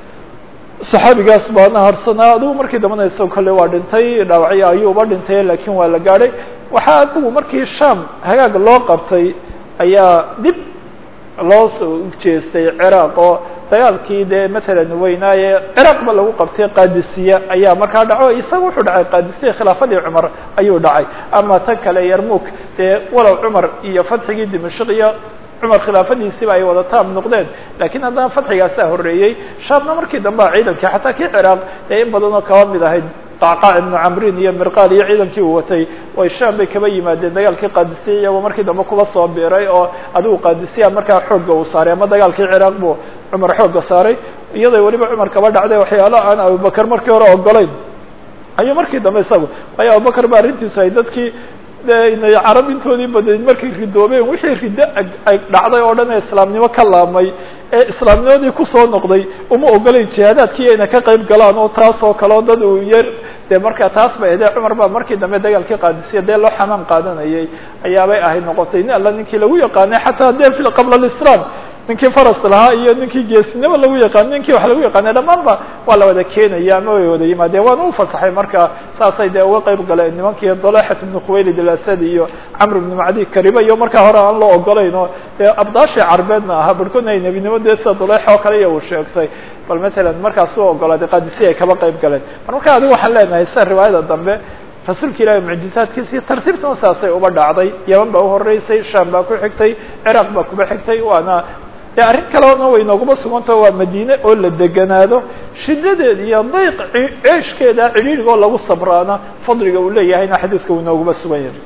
saxaabigaas baana harsanaa adugu markii dambana isagoo kale waa dhintay dhaawacyo ayuuba dhintay laakiin waa la gaadhay waxaa adigu markii sham hagaag loo qabtay ayaa dib loo soo jeestay ciraaq oo dagaalkii dee matalan weynaaye ciraaq ba lagu qabtay qaadisiya ayaa markaa dhaco isaga wuxuu dhacay qaadisiya khilaafadii cumar ayuu dhacay ama tan kale yarmuk dee walow cumar iyo fadxigii dimashq iyo cumar khilaafadiisiba ay wada taam noqdeen laakiin haddana fadxigaasaa horreeyey shaamna markii dambe a ciidankii xataa kii ciraaq ee in badan oo kaba mid ahayd qacqaac ibnu camrin iyo mirqaal iyo ciidankii uu watay way shaam bay kaba yimaadeen dagaalkii qaadisiya iyagoo markii dambe kuba soo biiray oo adigu qaadisiya markaa xoogga uu saaray ama dagaalkii ciraaq buu cumar xoogga saaray iyadoo weliba cumar kaba dhacday waxyaalo aan abubakar markii hore ogolayn ayuu markii dambe isagu waayo abubakar ba arrintiisu ay dadkii carab intoodii badeed markay ridoobeen wixii riddo ay dhacday oo dhan ee islaamnimo ka laabmay ee islaamnimadii kusoo noqday uma ogolayn jihaadaadkii ayna ka qayb galaan oo taas oo kaleo dad uu yar dee markaa taas bay ahdee cumar baa markii dambe dagaalkii qaadisiya dee loo xamaan qaadanayay ayaabay ahayd noqotay nin alla ninkii lagu yaqaanay xataa dee fi qabla alislam ninkii faras lahaa iyo ninkii geesinimo lagu yaqaano ninkii wax lagu yaqaanay dhammaanba waa la wada keenaya ama way wada yimaadeen waana u fasaxay marka saasay dee uga qayb galeen nimankii dalaxat ibnu khuwaylid alasad iyo camr ibnu macdi kariba iyo markaa hore aan loo ogolayn oo dee abdaashii carbeedna ahaa barhkoodna ay nebinimo dee sida daleexa oo kale iyo uu sheegtay bal matalan markaas u ogolaaday qaadisiya ay kaba qayb galeen mar marka adigu waxaan leenahay sida riwaayada dambe rasuulka ilaahi mucjizaadkiisii tartiibtuna saasay uba dhacday yaman baa uhoreysay shaam baa ku xigtay ciraaq baa kuba xigtay waana dee arrin kaleona way nooguma sugantao waa madiine oo la deganaado shidadeeda iyo dayq ceeshkeeda cidhiirigoo lagu sabraana fadliga uu leeyahayna xadiidka uu nooguma sugan yahay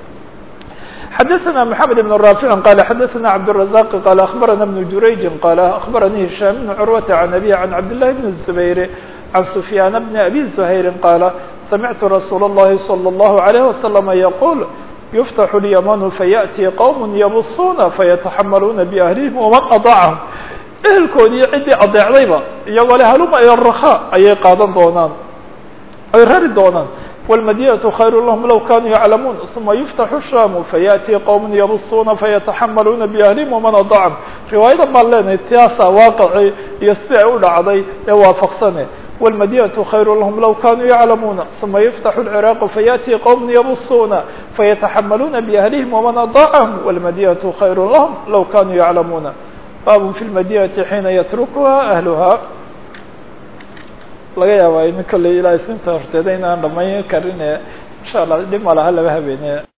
xadaثna mحamed بن رافع qال xadaثna cabdالرزاq qال أخbarana بن jurayج qال أخbarani هiشhام بن curwة عن أbيه عن cabd للhi بن الزبير عن سفyاn بن أbي زhayr qال samعtu رasuul الlahi صلى الlaه عليه وسلم yqul يفتح اليمن فيأتي qوم yبصuna فيتحملuna بأهلiهim وman أضاعهم ehelkoodii ciddii adeecdayba iyagoo le haluma iyo rakا ayay qaadan doonaan ay rari doonaan والمدينة خير لهم لو كانوا يعلمون ثم يفتح الشام فيأتي قوم يبصون فيتحملون بأهلهم ومن أضاعهم رواية ما لنا اتياسا واقعي يستعي dhacday ee waafaqsane والمدينة خير لهم لو كانوا يعلمون ثم يفتح العراق فيأتي قوم يبصون فيتحملون بأهلهم ومن أضاعهم والمدينة خير لهم لو كانوا يعلمون باب في المدينة حين يتركها أهلها laga yaabaa in kale ilaa isinta horteeda inaan dhamayn karin insha Allah dib malaha laba habeen